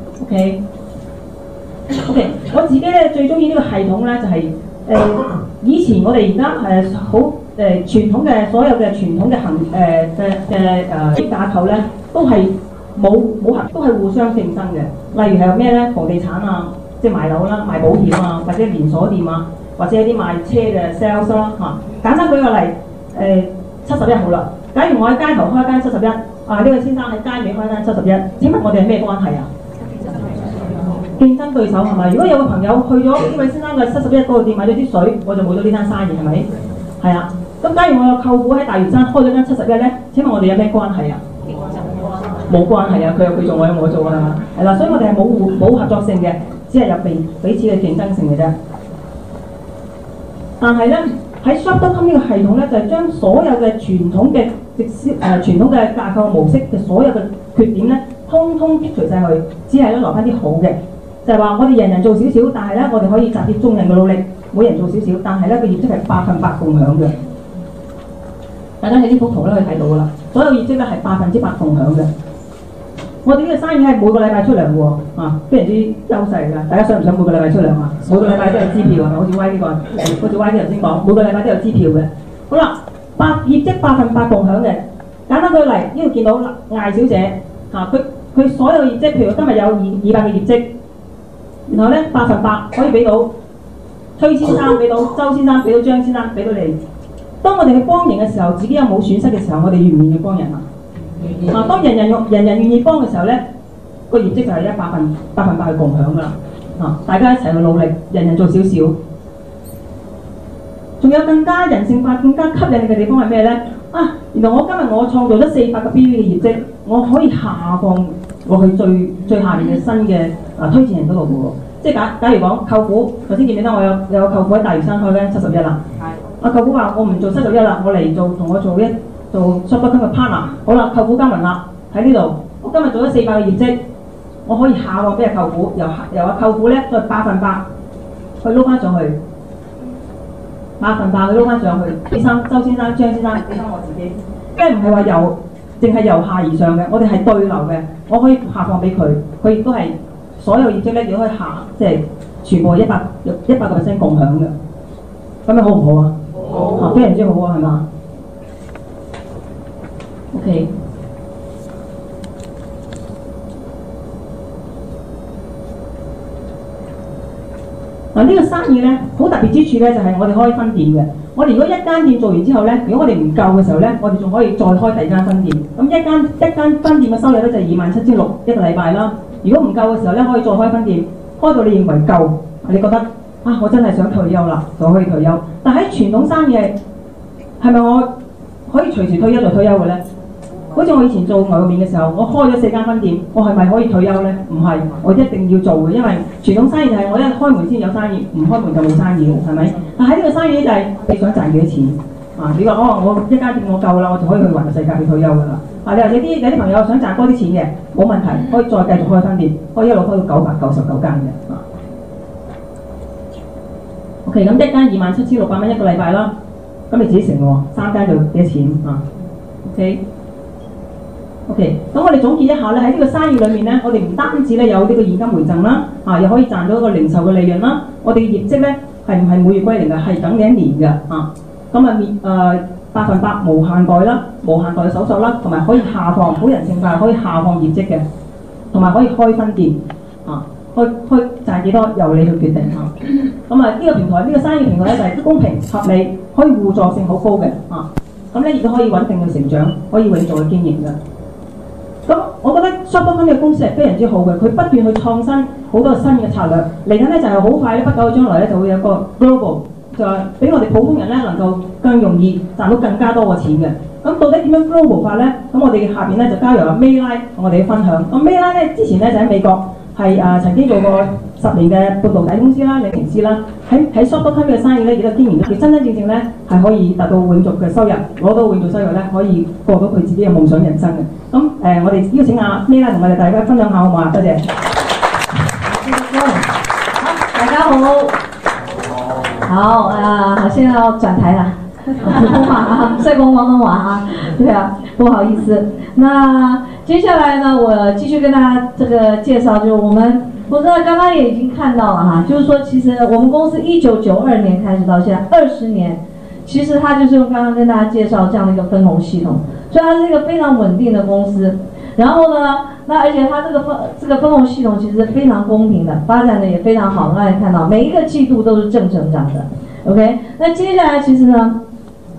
？OK，OK，、okay. okay. 我自己咧最中意呢個系統咧就係、是、誒、呃、以前我哋而家誒好誒傳統嘅所有嘅傳統嘅行誒嘅嘅誒啲架構咧都係冇冇合都係互相競爭嘅，例如係有咩咧房地產啊。即係賣樓啦、賣保險啊，或者連鎖店啊，或者一啲賣車嘅 sales 啦嚇。簡單舉個例，誒七十一好啦。假如我喺街頭開間七十一，啊呢位先生喺街尾開間七十一，請問我哋係咩關係啊？競競爭對手係咪？如果有個朋友去咗呢位先生嘅七十一嗰個店買咗啲水，我就冇咗呢單生意係咪？係啊。咁假如我有舅父喺大嶼山開咗間七十一咧，請問我哋有咩關係啊？冇關係啊，佢有佢做，我有我做啊嘛。係啦，所以我哋係冇互冇合作性嘅，只係有彼彼此嘅競爭性嘅啫。但係咧喺 Shop dot com 呢個系統咧，就係、是、將所有嘅傳統嘅直銷誒傳統嘅架構模式嘅所有嘅缺點咧，通通剔除晒佢，只係咧留翻啲好嘅。就係、是、話我哋人人做少少，但係咧我哋可以集結眾人嘅努力，每人做少少，但係咧個業績係百分百共享嘅。大家喺呢幅圖咧可以睇到噶啦，所有業績咧係百分之百共享嘅。我哋呢個生意係每個禮拜出糧喎，啊，非常之優勢㗎。大家想唔想每個禮拜出糧啊？每個禮拜都有支票啊，好似 Y 呢個，好似 Y 呢頭先講，每個禮拜都有支票嘅。好啦，百業績百分百共享嘅。簡單舉例，呢度見到艾小姐，啊，佢佢所有業績，譬如今日有二二百嘅業績，然後咧百分百可以俾到崔先生，俾到周先生，俾到張先生，俾到你。當我哋去幫人嘅時候，自己有冇損失嘅時候，我哋願唔願意幫人啊？啊！當人人用人人願意幫嘅時候咧，個業績就係一百分百分百去共享㗎啦。啊！大家一齊去努力，人人做少少。仲有更加人性化、更加吸引力嘅地方係咩咧？啊！原來我今日我創造咗四百個 B V 嘅業績，我可以下放落去最最下面嘅新嘅啊推薦人嗰度嘅喎。即係假假如講舅父，頭先記唔記得我有有個舅父喺大嶼山開緊七十一啦？係。阿舅父話：我唔做七十一啦，我嚟做同我做一。做 Shop dot com 嘅 partner， 好啦，舅父加盟啦，喺呢度，我今日做咗四百個業績，我可以下放俾阿舅父，由由阿舅父咧再百分百去撈翻上去，百分百去撈翻上去，俾翻周先生、張先生，俾翻我自己，即係唔係話由淨係由下而上嘅，我哋係對流嘅，我可以下放俾佢，佢亦都係所有業績咧，亦都可以下，即係全部一百一百個 percent 共享嘅，咁樣好唔好啊？好，啊，非常之好啊，係嘛？ OK， 嗱呢個生意咧，好特別之處咧，就係、是、我哋開分店嘅。我哋如果一間店做完之後咧，如果我哋唔夠嘅時候咧，我哋仲可以再開第二間分店。咁一間一間分店嘅收入咧就係二萬七千六一個禮拜啦。如果唔夠嘅時候咧，可以再開分店，開到你認為夠，你覺得啊，我真係想退休啦，就可以退休。但喺傳統生意係咪我可以隨時退休就退休嘅咧？ 好似我以前做牛肉麵嘅時候，我開咗四間分店，我係咪可以退休呢？唔係，我一定要做嘅，因為傳統生意就係我一開門先有生意，唔開門就冇生意嘅，係咪？但喺呢個生意就係你想賺幾多錢啊？你話哦，我一間店我夠啦，我就可以去環遊世界去退休㗎啦。啊，你話有啲有啲朋友想賺多啲錢嘅，冇問題，可以再繼續開分店，可以一路開到九百九十九間嘅。啊 OK， 咁一間二萬七千六百蚊一個禮拜啦，咁你自己乘喎，三間就幾多錢啊 ？OK。 OK， 咁我哋總結一下咧，喺呢個生意裏面咧，我哋唔單止咧有呢個現金回贈啦，啊，又可以賺到一個零售嘅利潤啦。我哋嘅業績咧係唔係每月歸零嘅？係等你一年嘅啊。咁啊面誒百分百無限代啦，無限代嘅手續啦，同埋可以下放，好人性化，可以下放業績嘅，同埋可以開分店啊，開開賺幾多由你去決定啊。咁啊呢個平台呢、呢個生意平台咧就係、是、公平合理，可以互助性好高嘅啊。咁咧亦都可以穩定嘅成長，可以永續嘅經營嘅。 咁，我覺得 Shop dot com 呢個公司係非常之好嘅，佢不斷去創新好多新嘅策略。嚟緊咧就係好快咧，不久嘅將來咧就會有個 global， 就係俾我哋普通人咧能夠更容易賺到更加多嘅錢嘅。咁到底點樣 global 法咧？咁我哋下邊咧就交由阿 Mayline 同我哋分享。咁 Mayline 咧之前咧就喺美國係誒、呃、曾經做過十年嘅半導體公司啦、領航師啦。喺喺 Shop dot com 嘅生意咧亦都經營咗，佢真真正正咧係可以達到永續嘅收入，攞到永續收入咧可以過到佢自己嘅夢想人生嘅。咁誒、呃，我哋邀請阿 Mayline 同我哋大家分享下好唔好啊？多謝。 大家好。好啊、呃，現在要轉台啦。普通話啊，再講廣東話啊，對啊，不好意思。那接下來呢，我繼續跟大家這個介紹，就是我們，我知道剛剛也已經看到了哈，就是說其實我們公司一九九二年開始到現在二十年，其實它就是用剛剛跟大家介紹這樣的一個分紅系統，所以它是一個非常穩定的公司。然後呢，那而且它這個分這個分紅系統其實非常公平的，發展的也非常好。大家看到每一個季度都是正成長的。OK，那接下來其實呢？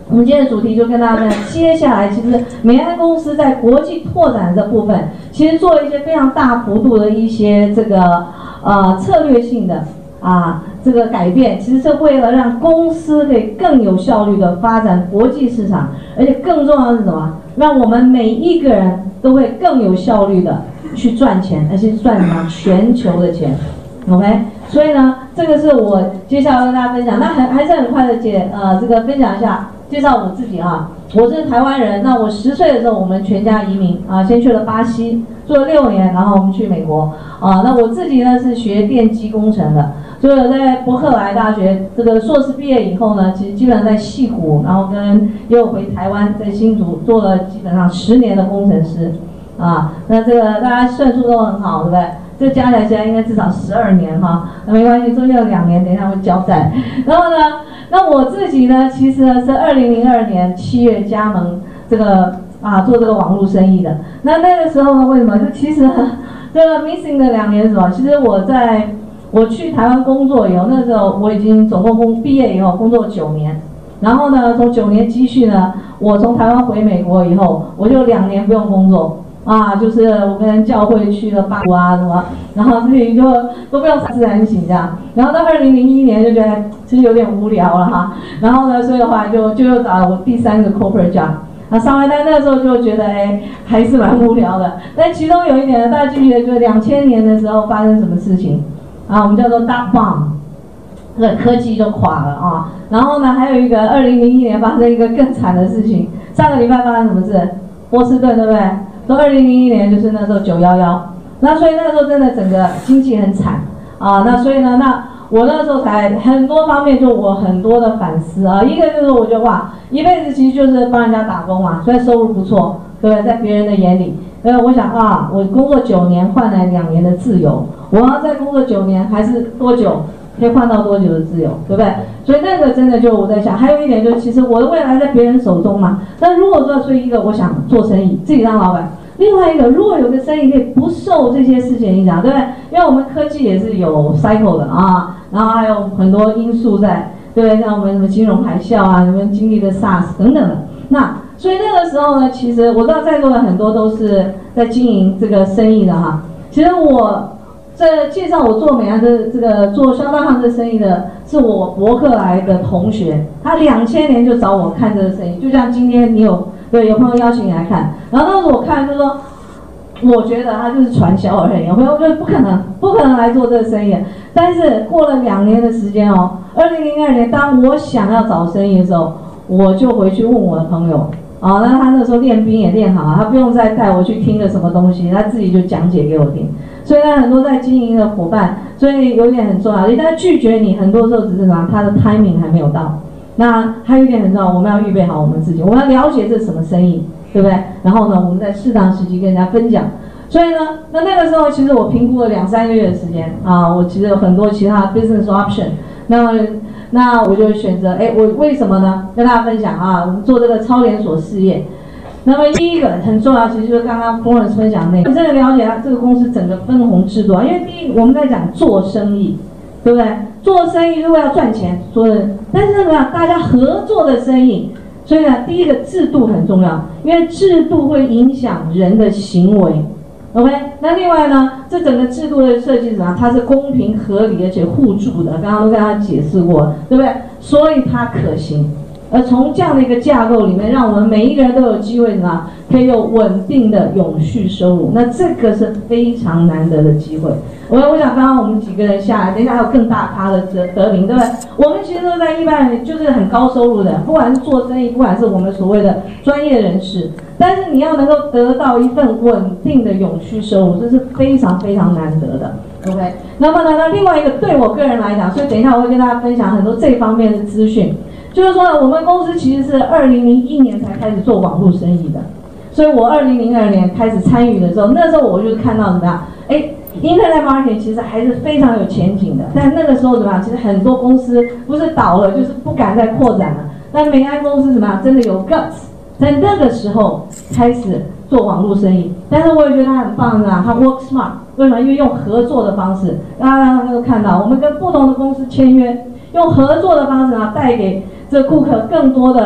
我们今天的主题就跟大家分享，接下来其实美安公司在国际拓展这部分，其实做了一些非常大幅度的一些这个呃策略性的啊这个改变，其实是为了让公司可以更有效率的发展国际市场，而且更重要的是什么？让我们每一个人都会更有效率的去赚钱，而且赚什么？全球的钱。OK， 所以呢，这个是我接下来跟大家分享。那还还是很快的介呃这个分享一下，介绍我自己啊。我是台湾人，那我十岁的时候，我们全家移民啊，先去了巴西，住了六年，然后我们去美国啊。那我自己呢是学电机工程的，所以我在伯克莱大学这个硕士毕业以后呢，其实基本上在矽谷，然后跟又回台湾，在新竹做了基本上十年的工程师啊。那这个大家算数都很好，对不对？这加起来现在应该至少十二年哈，那没关系，中间有两年，等一下会交代。然后呢，那我自己呢，其实呢是二零零二年七月加盟这个啊做这个网络生意的。那那个时候呢，为什么？就其实这个 missing 的两年是什么？其实我在我去台湾工作以后，那个时候我已经总共工毕业以后工作九年。然后呢，从九年积蓄呢，我从台湾回美国以后，我就两年不用工作。啊，就是我跟教会去了巴古啊什么，然后自己就都不用自然醒这样，然后到二零零一年就觉得其实有点无聊了哈，然后呢，所以的话就就又找了我第三个 corporate job， 那上完单那时候就觉得哎还是蛮无聊的，但其中有一点呢，大家记不记得就是两千年的时候发生什么事情啊？我们叫做 dot bomb， 这个科技就垮了啊，然后呢还有一个二零零一年发生一个更惨的事情，上个礼拜发生什么事？波士顿对不对？从二零零一年就是那时候九一一，那所以那个时候真的整个经济很惨啊，那所以呢，那我那时候才很多方面就我很多的反思啊，一个就是我觉得哇，一辈子其实就是帮人家打工嘛，所以收入不错，对不对？在别人的眼里，呃，我想啊，我工作九年换来两年的自由，我要再工作九年还是多久？可以换到多久的自由，对不对？所以那个真的就我在想，还有一点就是，其实我的未来在别人手中嘛。但如果说，所以一个我想做生意，自己当老板；另外一个，如果有个生意可以不受这些事情影响，对不对？因为我们科技也是有 cycle 的啊，然后还有很多因素在，对不对？像我们什么金融海啸啊，你们经历的 SARS 等等的。那所以那个时候呢，其实我知道在座的很多都是在经营这个生意的哈。其实我。这介绍我做美安的这个做销售行这生意的是我伯克莱的同学，他两千年就找我看这个生意，就像今天你有对有朋友邀请你来看，然后当时我看就说，我觉得他就是传销而已，有朋友觉得不可能，不可能来做这个生意。但是过了两年的时间哦，二零零二年当我想要找生意的时候，我就回去问我的朋友。啊，那他那时候练兵也练好，他不用再带我去听个什么东西，他自己就讲解给我听。所以呢，很多在经营的伙伴，所以有一点很重要，一旦拒绝你，很多时候只是什么，他的 timing 还没有到。那还有一点很重要，我们要预备好我们自己，我们要了解这是什么生意，对不对？然后呢，我们在适当时机跟人家分享。所以呢，那那个时候其实我评估了两三个月的时间啊，我其实有很多其他 business option。那那我就选择，哎，我为什么呢？跟大家分享啊，我们做这个超连锁事业。那么第一个很重要，其实就是刚刚 Florence 分享的那个，你真的了解这个公司整个分红制度啊。因为第一，我们在讲做生意，对不对？做生意如果要赚钱，说的，但是呢，大家合作的生意，所以呢，第一个制度很重要，因为制度会影响人的行为。OK， 那另外呢，这整个制度的设计是什么？它是公平合理而且互助的，刚刚都跟大家解释过，对不对？所以它可行。而从这样的一个架构里面，让我们每一个人都有机会什么，可以有稳定的永续收入。那这个是非常难得的机会。我我想刚刚我们几个人下来，等一下还有更大咖的得得名，对不对？我们其实都在一般人就是很高收入的，不管是做生意，不管是我们所谓的专业人士，但是你要能够得到一份稳定的永续收入，这是非常非常难得的。OK， 那么呢，那另外一个对我个人来讲，所以等一下我会跟大家分享很多这方面的资讯。就是说，我们公司其实是二零零一年才开始做网络生意的，所以我二零零二年开始参与的时候，那时候我就看到怎么样，哎 ，Internet marketing 其实还是非常有前景的。但那个时候怎么样？其实很多公司不是倒了，就是不敢再扩展了。但美安公司怎么样？真的有 guts， 在那个时候开始做网络生意。但是我也觉得他很棒的啊，他 work smart， 为什么？因为用合作的方式，大家让他们看到，我们跟不同的公司签约，用合作的方式啊，带给这顾客更多的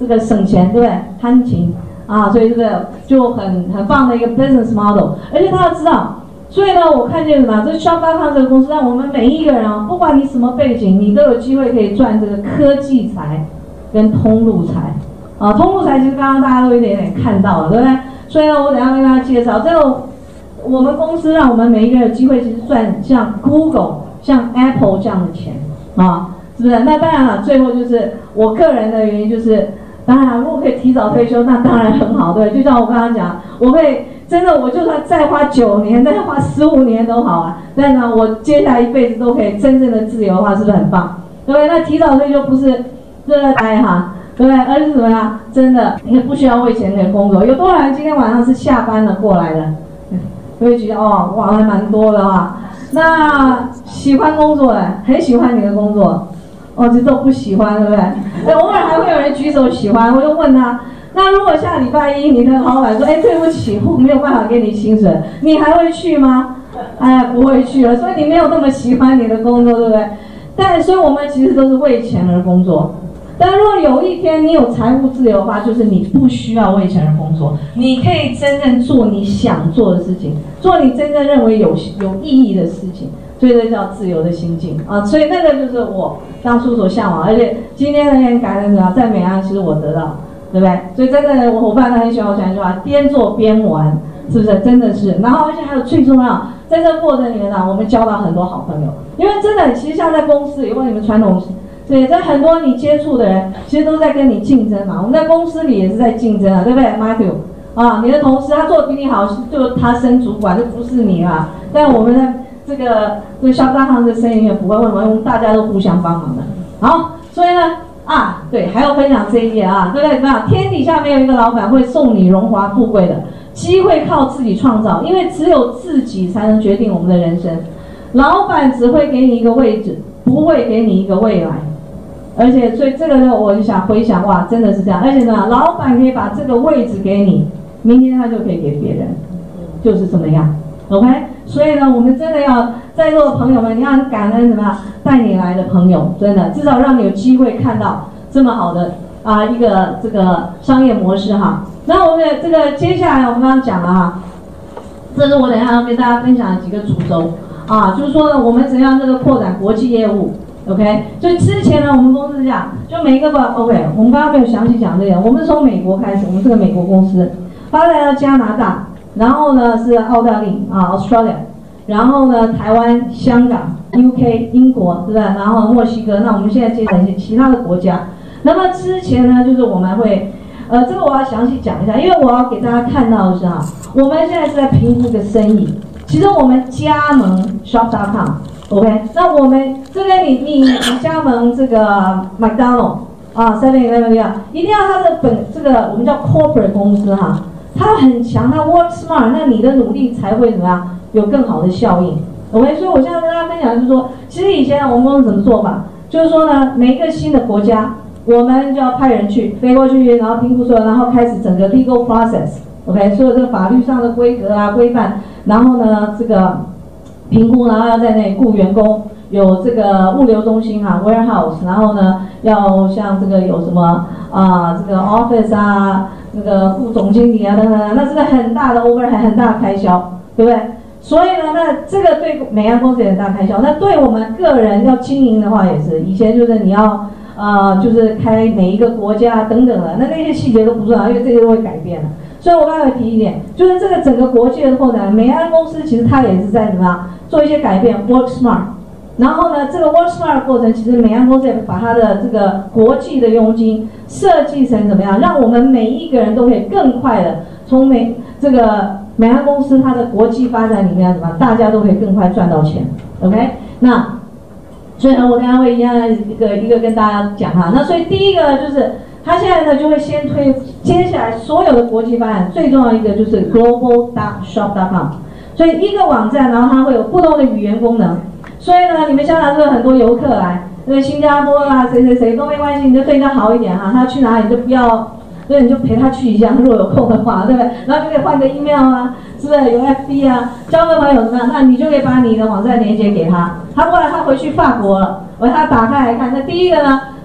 这个省钱，对不对？贪勤啊，所以这个就很很棒的一个 business model。而且大家知道，所以呢，我看见什么？这 Shop dot com 这个公司让我们每一个人啊，不管你什么背景，你都有机会可以赚这个科技财跟通路财。啊，通路财其实刚刚大家都有点点看到了，对不对？所以呢，我等一下跟大家介绍这个，我们公司让我们每一个人有机会，其实赚像 Google、像 Apple 这样的钱啊，是不是？那当然了，最后就是我个人的原因，就是当然如果可以提早退休，那当然很好，对。就像我刚刚讲，我可以真的，我就算再花九年，再花十五年都好啊。但呢，我接下来一辈子都可以真正的自由的话，是不是很棒？对不对？那提早退休不是这个呆哈。对不对？而是怎么样？真的，你不需要为钱的工作。有多少人今天晚上是下班了过来的？会觉得哦，哇，还蛮多的哈。那喜欢工作的，很喜欢你的工作，哦，这都不喜欢，对不对？哎，偶尔还会有人举手喜欢，我就问他，那如果下礼拜一你的老板说，哎，对不起，我没有办法给你薪水，你还会去吗？哎，不会去了，所以你没有那么喜欢你的工作，对不对？但所以我们其实都是为钱而工作。但如果有一天你有财务自由的话，就是你不需要为钱而工作，你可以真正做你想做的事情，做你真正认为有有意义的事情，所以这叫自由的心境啊！所以那个就是我当初所向往，而且今天呢很感恩啊，在美安其实我得到，对不对？所以真的我伙伴都很喜欢我讲一句话：边做边玩，是不是？真的是。然后而且还有最重要，在这个过程里面呢，我们交到很多好朋友，因为真的其实像在公司，如果你们传统。对，在很多你接触的人，其实都在跟你竞争嘛。我们在公司里也是在竞争啊，对不对 ，Matthew？ 啊，你的同事他做的比你好，就他升主管，这不是你啊。但我们的这个这个小大行的生意也不会，为什么？我们大家都互相帮忙的。好，所以呢，啊，对，还要分享这一页啊，对不对？怎么样？天底下没有一个老板会送你荣华富贵的，机会靠自己创造，因为只有自己才能决定我们的人生。老板只会给你一个位置，不会给你一个未来。而且，所以这个呢，我就想回想，哇，真的是这样。而且呢，老板可以把这个位置给你，明天他就可以给别人，就是这么样。OK， 所以呢，我们真的要在座的朋友们，你要很感恩什么？带你来的朋友，真的至少让你有机会看到这么好的啊一个这个商业模式哈。那我们的这个接下来我们刚刚讲了哈，这是我等一下要跟大家分享的几个主轴啊，就是说呢，我们怎样这个扩展国际业务。OK， 所以之前呢，我们公司是这样，就每一个吧 ，OK， 我们刚刚没有详细讲这个，我们是从美国开始，我们是个美国公司，发展到加拿大，然后呢是澳大利亚啊 ，Australia， 然后呢台湾、香港、U K、英国，对不对？然后墨西哥，那我们现在接一些其他的国家。那么之前呢，就是我们会，呃，这个我要详细讲一下，因为我要给大家看到的是哈，我们现在是在评估个生意，其实我们加盟 Shop dot com。OK， 那我们这个你你你加盟这个麦当劳啊 ，seven eleven 啊，一定要它的本这个我们叫 corporate 公司哈，它很强，它 work smart， 那你的努力才会怎么样有更好的效应。OK， 所以我现在跟大家分享就是说，其实以前我们公司怎么做法，就是说呢，每一个新的国家，我们就要派人去飞过去，然后评估所有，然后开始整个 legal process。OK， 所有这个法律上的规格啊规范，然后呢这个。评估，然后要在那里雇员工，有这个物流中心哈 warehouse， 然后呢要像这个有什么啊、呃、这个 office 啊，这个副总经理啊等等，那是个很大的 overhead， 很大的开销，对不对？所以呢，那这个对每家公司也很大开销，那对我们个人要经营的话也是，以前就是你要呃就是开每一个国家等等的，那那些细节都不重要，因为这些都会改变的。所以我刚才提一点，就是这个整个国际的扩展，每家公司其实它也是在怎么样做一些改变 ，work smart。然后呢，这个 work smart 的过程，其实每家公司也把它的这个国际的佣金设计成怎么样，让我们每一个人都可以更快的从每这个每家公司它的国际发展里面怎么样，大家都可以更快赚到钱。OK， 那所以呢，我等下会一样一个一个跟大家讲哈。那所以第一个就是。他现在呢就会先推，接下来所有的国际发展最重要一个就是 global dot shop dot com， 所以一个网站，然后它会有不同的语言功能。所以呢，你们香港是有很多游客来，因为新加坡啊谁谁谁都没关系，你就对他好一点哈，他去哪里就不要，所以你就陪他去一下，如果有空的话，对不对？然后就可以换个 email 啊，是不是有 F B 啊，交个朋友怎么样？那你就可以把你的网站连接给他，他过来他回去法国了，我他打开来看，那第一个呢。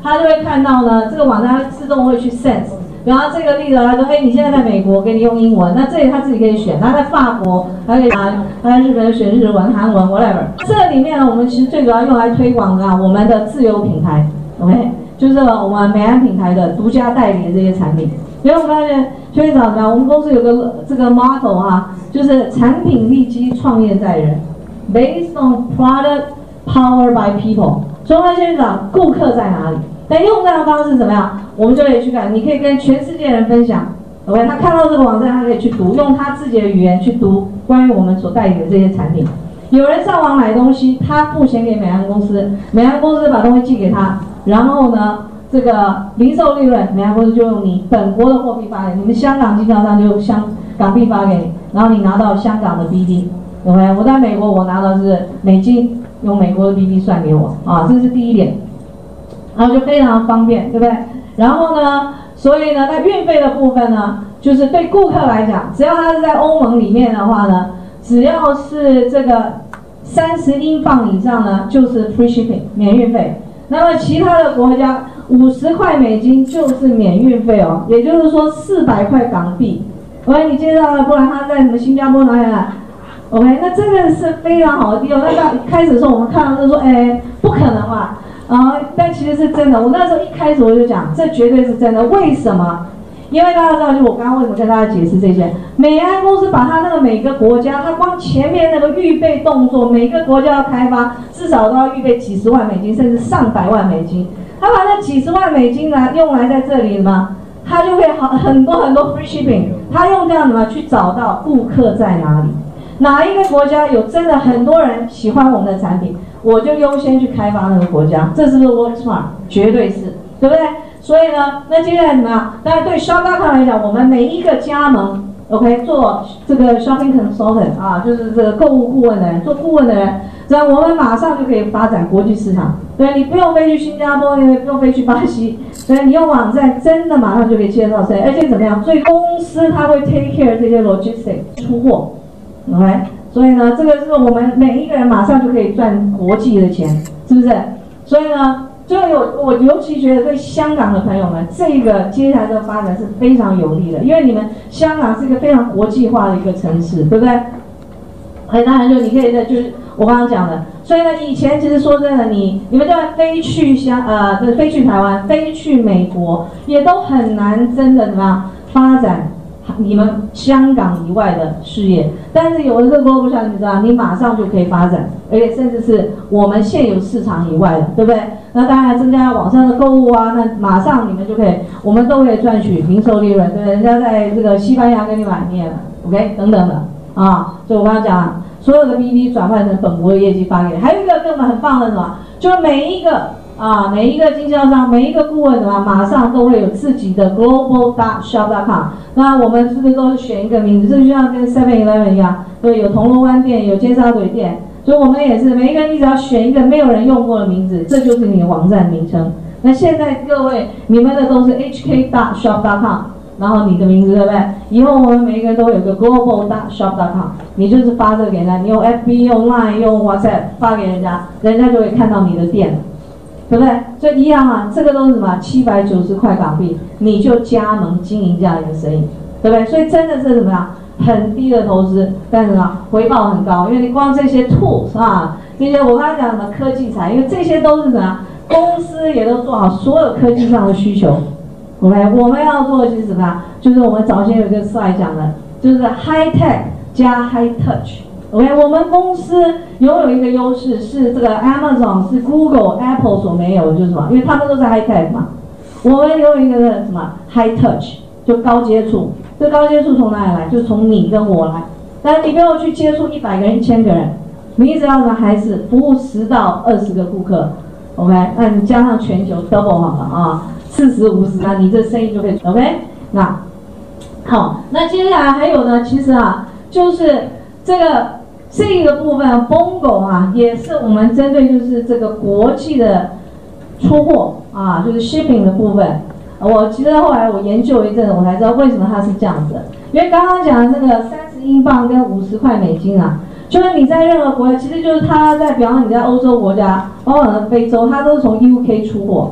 它就会看到呢，这个网站它自动会去 sense。比方这个例子，他说，哎，你现在在美国，给你用英文，那这里他自己可以选。他在法国，他可以啊，他在日本选日文、韩文 whatever。这里面呢，我们其实最主要用来推广啊我们的自有品牌 ，OK， 就是我们美安品牌的独家代理的这些产品。因为我们发现推广呢，我们公司有个这个 motto 哈，就是产品立基，创业在人 ，based on product powered by people。所以我们先讲顾客在哪里。但用这样的方式怎么样？我们就可以去看，你可以跟全世界人分享 ，OK？ 他看到这个网站，他可以去读，用他自己的语言去读关于我们所代理的这些产品。有人上网买东西，他付钱给美安公司，美安公司把东西寄给他，然后呢，这个零售利润，美安公司就用你本国的货币发给你，你们香港经销商就香港币发给你，然后你拿到香港的 B D，OK？ 我在美国，我拿到是美金，用美国的 B D 算给我啊，这是第一点。然后就非常方便，对不对？然后呢，所以呢，在运费的部分呢，就是对顾客来讲，只要他是在欧盟里面的话呢，只要是这个三十英镑以上呢，就是 free shipping 免运费。那么其他的国家五十块美金就是免运费哦，也就是说四百块港币。OK， 你介绍了，不然他在什么新加坡哪里来 ？OK， 那这个是非常好的地方。那刚开始的时候我们看到就说，哎，不可能嘛。啊、呃，但其实是真的。我那时候一开始我就讲，这绝对是真的。为什么？因为大家知道，就我刚刚为什么跟大家解释这些，美安公司把它那个每个国家，它光前面那个预备动作，每个国家要开发，至少都要预备几十万美金，甚至上百万美金。他把那几十万美金呢用来在这里嘛，他就会好很多很多 free shipping。他用这样子嘛去找到顾客在哪里，哪一个国家有真的很多人喜欢我们的产品。我就优先去开发那个国家，这是不是 work smart？ 绝对是，对不对？所以呢，那接下来怎么样？当然对 shop dot com 来讲，我们每一个加盟 ，OK， 做这个 shopping consultant 啊，就是这个购物顾问的人，做顾问的人，这样我们马上就可以发展国际市场。对，你不用飞去新加坡，你也不用飞去巴西，所以你用网站真的马上就可以介绍谁，而且怎么样？所以公司它会 take care 这些 logistics 出货 ，OK。所以呢，这个是我们每一个人马上就可以赚国际的钱，是不是？所以呢，就有我尤其觉得对香港的朋友们，这个接下来的发展是非常有利的，因为你们香港是一个非常国际化的一个城市，对不对？哎，当然就你可以的，就是我刚刚讲的。所以呢，以前其实说真的，你你们就算飞去香呃，就是飞去台湾，飞去美国，也都很难真的怎么样发展。你们香港以外的事业，但是有了这个 global 像你知道，你马上就可以发展，而且甚至是我们现有市场以外的，对不对？那当然增加网上的购物啊，那马上你们就可以，我们都可以赚取零售利润，对不对？人家在这个西班牙跟你买，你也买 ，OK 等等的啊。所以我刚刚讲，所有的 B D 转换成本国的业绩发给你，还有一个更很棒的什么，就是每一个。啊，每一个经销商，每一个顾问的话，马上都会有自己的 global dot shop dot com。那我们是不是都是选一个名字？这就像跟 seven eleven 一样，对，有铜锣湾店，有尖沙咀店，所以我们也是每一个人，你只要选一个没有人用过的名字，这就是你的网站名称。那现在各位，你们的都是 H K dot shop dot com， 然后你的名字对不对？以后我们每一个人都会有个 global dot shop dot com， 你就是发这个给人家，你用 F B、用 Line、用 WhatsApp 发给人家，人家就会看到你的店。对不对？所以一样啊，这个都是什么？七百九十块港币，你就加盟经营这样一个生意，对不对？所以真的是怎么样？很低的投资，但是呢，回报很高，因为你光这些 tools 啊，这些我刚才讲什么科技产，因为这些都是什么？公司也都做好所有科技上的需求。OK， 我们要做的是什么呀？就是我们早先有一个 slide 讲的，就是 high tech 加 high touch。OK， 我们公司拥有一个优势是这个 Amazon 是 Google、Apple 所没有的，就是什么？因为他们都是 high tech 嘛。我们拥有一个什么 high touch， 就高接触。这高接触从哪里来？就从你跟我来。但你不用去接触一百个人、一千个人，你只要呢还是服务十到二十个顾客 ，OK， 那你加上全球 double 好了啊，四十五十，那你这生意就可以 OK。那好，那接下来还有呢，其实啊，就是这个这个部分 Bongo 啊，也是我们针对就是这个国际的出货啊，就是 shipping 的部分。我其实后来我研究一阵子，我才知道为什么它是这样子的。因为刚刚讲的那个三十英镑跟五十块美金啊，就是你在任何国家，其实就是它在，比方说你在欧洲国家，包括非洲，它都是从 U K 出货，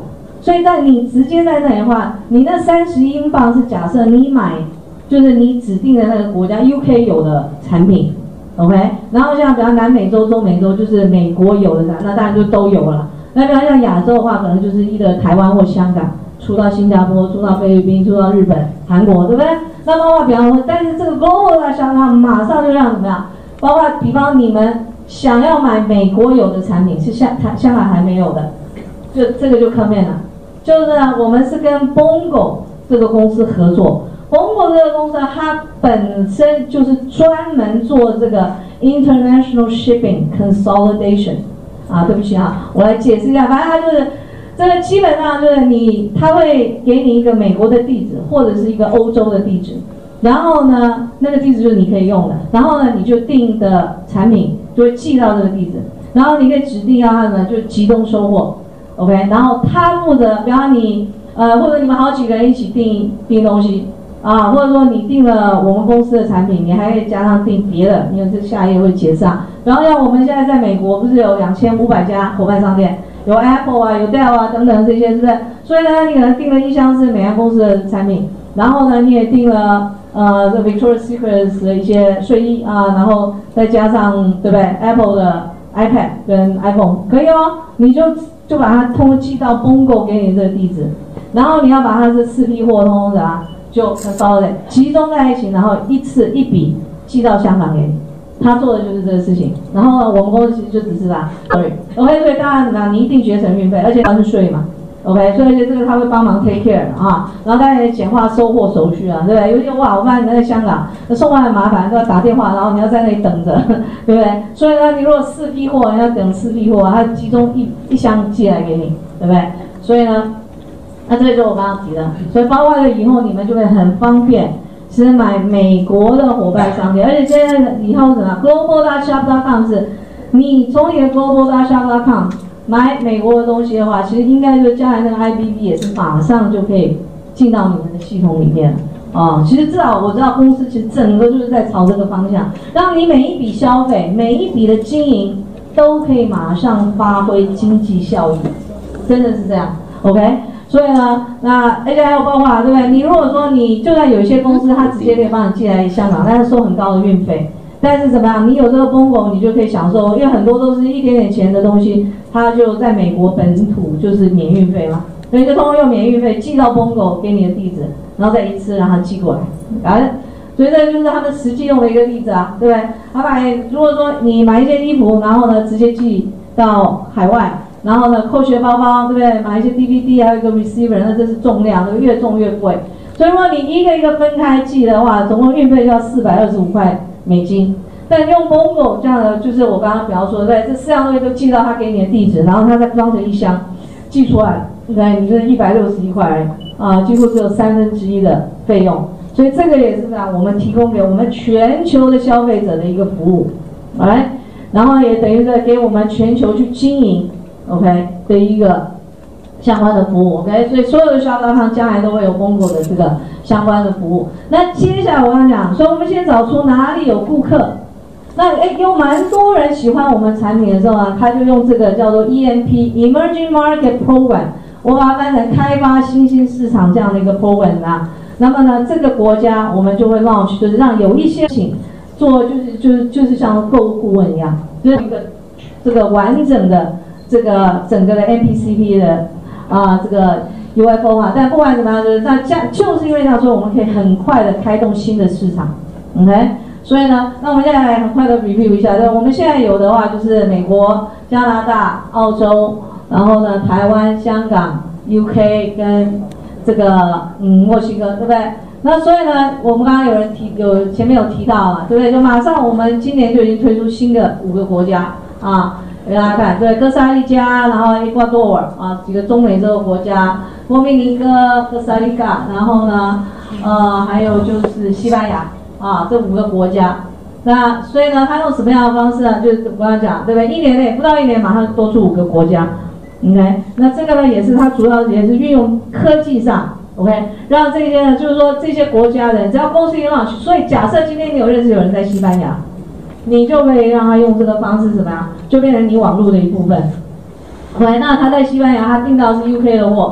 所以在你直接在那里的话，你那三十英镑是假设你买，就是你指定的那个国家 U K 有的产品 ，OK， 然后像比方南美洲、中美洲就是美国有的，那当然就都有了。那比方像亚洲的话，可能就是一个台湾或香港出到新加坡、出到菲律宾、出到日本、韩国，对不对？那包括比方说，但是这个 global 的香港马上就让怎么样？包括比方你们想要买美国有的产品，是香台香港还没有的，就这个就 come in 了。就是呢，我们是跟 Bongo 这个公司合作。Bongo 这个公司它本身就是专门做这个 international shipping consolidation。啊，对不起啊，我来解释一下，反正它就是这个基本上就是你，它会给你一个美国的地址或者是一个欧洲的地址，然后呢，那个地址就是你可以用的，然后呢，你就订的产品就会寄到这个地址，然后你可以指定要它呢就集中收货 ，OK， 然后他负责，比方你呃或者你们好几个人一起订订东西啊，或者说你订了我们公司的产品，你还可以加上订别的，因为这下一页会解释啊。然后像我们现在在美国不是有两千五百家伙伴商店，有 Apple 啊，有 Dell 啊等等这些，是不是？所以呢，你可能订了一箱是美安公司的产品，然后呢，你也订了呃这 Victoria's Secret 的一些睡衣啊，然后再加上对不对 Apple 的 iPad 跟 iPhone 可以哦，你就就把它通寄到 Bongo 给你这个地址，然后你要把它这四批货通通的啊，就稍微集中在一起，然后一次一笔寄到香港给你。他做的就是这个事情，然后呢，我们公司其实就只是啦，对 ，OK， 所以当然呢，你一定节省运费，而且它是税嘛 ，OK， 所以而且这个他会帮忙 take care 啊，然后当然也简化收货手续啊，对不对？有些哇，我发现你在香港，那送货很麻烦，都要打电话，然后你要在那里等着，对不对？所以呢，你如果四批货，你要等四批货，它集中一一箱寄来给你，对不对？所以呢，那这个就是我刚刚提的，所以包括了以后你们就会很方便。是买美国的伙伴商店，而且现在以后什么 global shop dot com 是，你从你的 global shop dot com 买美国的东西的话，其实应该就将来那个 I B B 也是马上就可以进到你们的系统里面了啊。其实至少我知道公司其实整个就是在朝这个方向，让你每一笔消费、每一笔的经营都可以马上发挥经济效益，真的是这样 ，OK。所以呢，那而且还有包括对不对？你如果说你就算有一些公司，它直接可以帮你寄来香港，但是收很高的运费，但是怎么样？你有这个 Bongo， 你就可以享受，因为很多都是一点点钱的东西，它就在美国本土就是免运费嘛，所以就通过用免运费寄到 Bongo 给你的地址，然后再一次让它寄过来，哎，所以这就是他们实际用的一个例子啊，对不对？他买，如果说你买一件衣服，然后呢直接寄到海外。然后呢，扣学包包，对不对？买一些 D V D， 还有一个 receiver， 那这是重量，越重越贵。所以如果你一个一个分开寄的话，总共运费就要四百二十五块美金。但用 Bongo 这样的，就是我刚刚比方说，对，这四样东西都寄到他给你的地址，然后他再装成一箱寄出来，对，你就是一百六十一块啊，几乎只有三分之一的费用。所以这个也是这样，我们提供给我们全球的消费者的一个服务，来，然后也等于是给我们全球去经营。OK 的一个相关的服务 ，OK， 所以所有的shop dot com将来都会有 Bongo 的这个相关的服务。那接下来我想讲，所以我们先找出哪里有顾客。那哎，有蛮多人喜欢我们产品的时候啊，他就用这个叫做 E M P Emerging Market Program， 我把它翻成开发新兴市场这样的一个 program 啊。那么呢，这个国家我们就会 launch， 就是让有一些请做，就是就是就是像购物顾问一样，就是一个这个完整的。这个整个的 M P C P 的啊、呃，这个 U F O 啊，但不管怎么样，就是那这样就是因为这样说，我们可以很快的开动新的市场 ，OK？ 所以呢，那我们现在来很快的 review 一下，对，我们现在有的话就是美国、加拿大、澳洲，然后呢，台湾、香港、U K 跟这个嗯墨西哥，对不对？那所以呢，我们刚刚有人提，有前面有提到嘛，对不对？就马上我们今年就已经推出新的五个国家啊。给大家看，对，哥斯达黎加，然后厄瓜多尔啊，几个中美洲的国家，多米尼哥、哥斯达黎加，然后呢，呃，还有就是西班牙啊，这五个国家。那所以呢，他用什么样的方式呢？就是我刚刚讲，对不对？一年内不到一年，马上多出五个国家 ，OK？ 那这个呢，也是它主要也是运用科技上 ，OK？ 让这些呢，就是说这些国家的，只要公司一 launch， 所以假设今天你有认识有人在西班牙。你就可以让他用这个方式怎么样，就变成你网络的一部分。OK， 那他在西班牙，他订到是 U K 的货，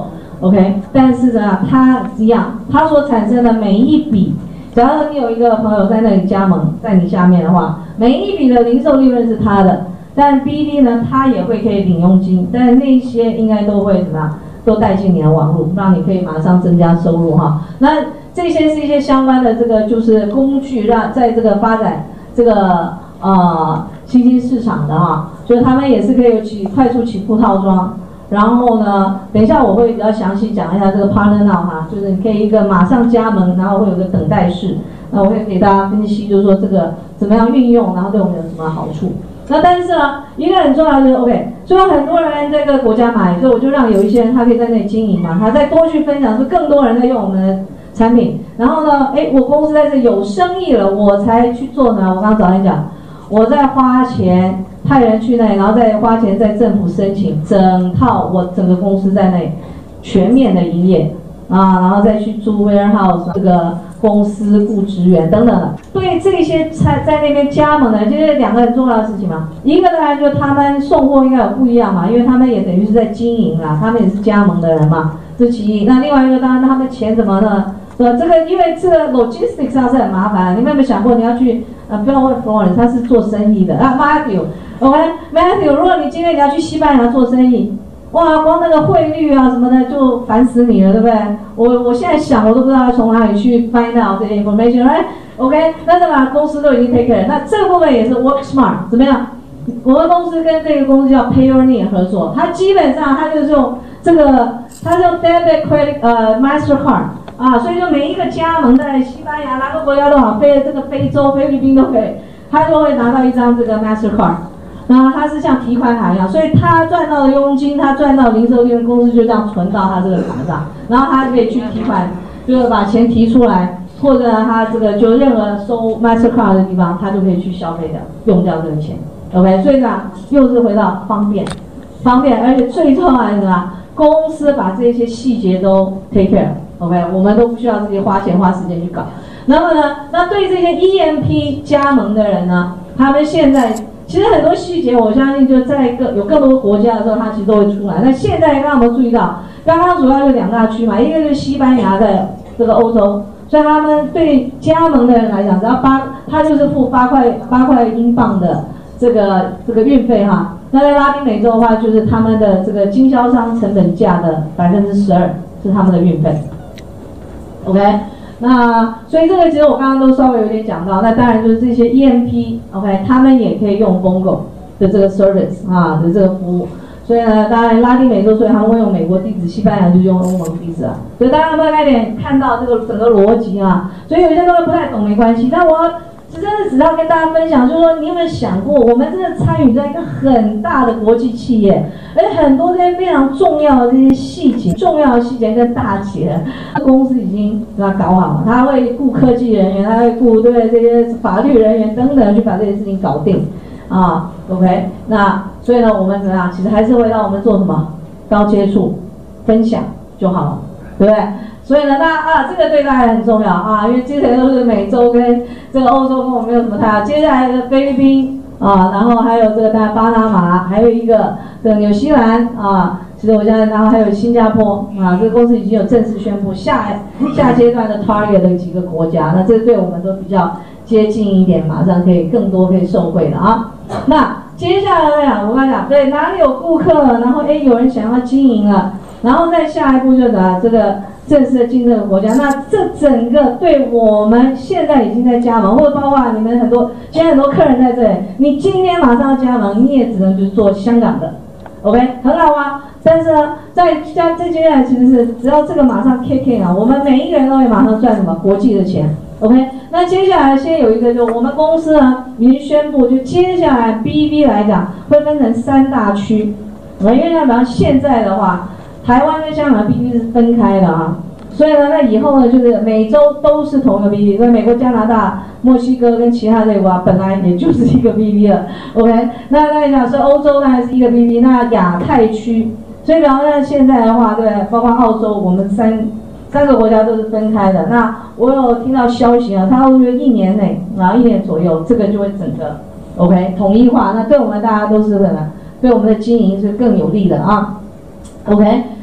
OK， 但是呢，它一样，它所产生的每一笔，假如你有一个朋友在那里加盟，在你下面的话，每一笔的零售利润是他的，但 B B 呢，他也会可以领佣金，但那些应该都会怎么样，都带进你的网络，让你可以马上增加收入哈。那这些是一些相关的这个就是工具，让在这个发展这个呃新兴市场的哈，就是他们也是可以有起快速起步套装。然后呢，等一下我会比较详细讲一下这个 Partner Now 哈，就是你可以一个马上加盟，然后会有个等待室。那我会给大家分析，就是说这个怎么样运用，然后对我们有什么好处。那但是呢，一个很重要的就是 OK， 所以很多人在这个国家买，所以我就让有一些人他可以在那里经营嘛，他再多去分享，说更多人在用我们的产品。然后呢，哎，我公司在这有生意了，我才去做呢。我刚刚早上讲，我在花钱。派人去那里，然后再花钱在政府申请整套我整个公司在那里全面的营业啊，然后再去租 warehouse 这个公司雇职员等等的。对这些在在那边加盟的，就是两个很重要的事情嘛。一个当然就他们送货应该有不一样嘛，因为他们也等于是在经营啦，他们也是加盟的人嘛，这其一。那另外一个当然他们钱怎么呢？呃，这个因为这个 logistics 上是很麻烦，你们有没有想过你要去呃，不要问 Florence， 他是做生意的啊 ，Matthew。OK， Matthew， 如果你今天你要去西班牙做生意，哇，光那个汇率啊什么的就烦死你了，对不对？我我现在想我都不知道从哪里去 find out 这些 information， 哎 ，OK， 那这把公司都已经 take care， 那这个部分也是 work smart， 怎么样？我们公司跟这个公司叫 Payoneer 合作，它基本上它就是用这个，它是用 debit credit 呃 Mastercard 啊，所以就每一个加盟在西班牙哪个国家都好，飞这个非洲、菲律宾都可以，他就会拿到一张这个 Mastercard。然后它是像提款卡一样，所以他赚到的佣金，他赚到零售利润，公司就这样存到他这个卡上，然后他可以去提款，就是把钱提出来，或者他这个就任何收 Mastercard 的地方，他就可以去消费掉，用掉这个钱。OK， 所以呢，又是回到方便，方便，而且最重要的是什么？公司把这些细节都 take care。OK， 我们都不需要自己花钱花时间去搞。然后呢，那对这些 E M P 加盟的人呢，他们现在。其实很多细节，我相信就在各有更多国家的时候，它其实都会出来。那现在刚刚我们注意到，刚刚主要就两大区嘛，一个就是西班牙的这个欧洲，所以他们对加盟的人来讲，只要八，他就是付八块八块英镑的这个这个运费哈。那在拉丁美洲的话，就是他们的这个经销商成本价的百分之十二是他们的运费。OK。那所以这个其实我刚刚都稍微有点讲到，那当然就是这些 E M P，OK， 他们也可以用 Bongo 的这个 service 啊的这个服务，所以呢，当然拉丁美洲，所以他们会用美国地址，西班牙就用欧盟地址啊，所以大家大概点看到这个整个逻辑啊，所以有些东西不太懂没关系，但我真的只要跟大家分享，就是说你有没有想过，我们真的参与在一个很大的国际企业，而且很多这些非常重要的这些细节，重要的细节跟大节，公司已经把它搞好了，他会雇科技人员，他会雇对不对这些法律人员等等去把这些事情搞定，啊 ，OK， 那所以呢，我们怎么样？其实还是会让我们做什么高接触分享就好了，对不对？所以呢，那啊，这个对大家很重要啊，因为之前都是美洲跟这个欧洲跟我们没有什么太大。接下来的菲律宾啊，然后还有这个大巴拿马，还有一个这个纽西兰啊，其实我现在然后还有新加坡啊，这个公司已经有正式宣布下下阶段的 target 的几个国家，那这对我们都比较接近一点，马上可以更多可以受惠的啊。那接下来呢，我跟你讲，对哪里有顾客，然后哎有人想要经营了，然后再下一步就是啊这个。正式的进这个国家，那这整个对我们现在已经在加盟，或者包括你们很多，现在很多客人在这里，你今天马上要加盟，你也只能就是做香港的 ，OK， 很好啊。但是呢，在加这接下来其实是只要这个马上 kick in 啊，我们每一个人都会马上赚什么国际的钱 ，OK。那接下来先有一个，就我们公司呢已经宣布，就接下来 B B 来讲会分成三大区，因为呢，比方现在的话。台湾跟香港 B B 是分开的啊，所以呢，那以后呢，就是美洲都是同一个 B B， 所以美国、加拿大、墨西哥跟其他这国家本来也就是一个 B B 了 ，OK。那那讲是欧洲当然是一个 B B， 那亚太区，所以比方说现在的话，对，包括澳洲，我们三三个国家都是分开的。那我有听到消息啊，他会一年内，然后一年左右，这个就会整个 OK 统一化，那对我们大家都是什么？对我们的经营是更有利的啊。OK，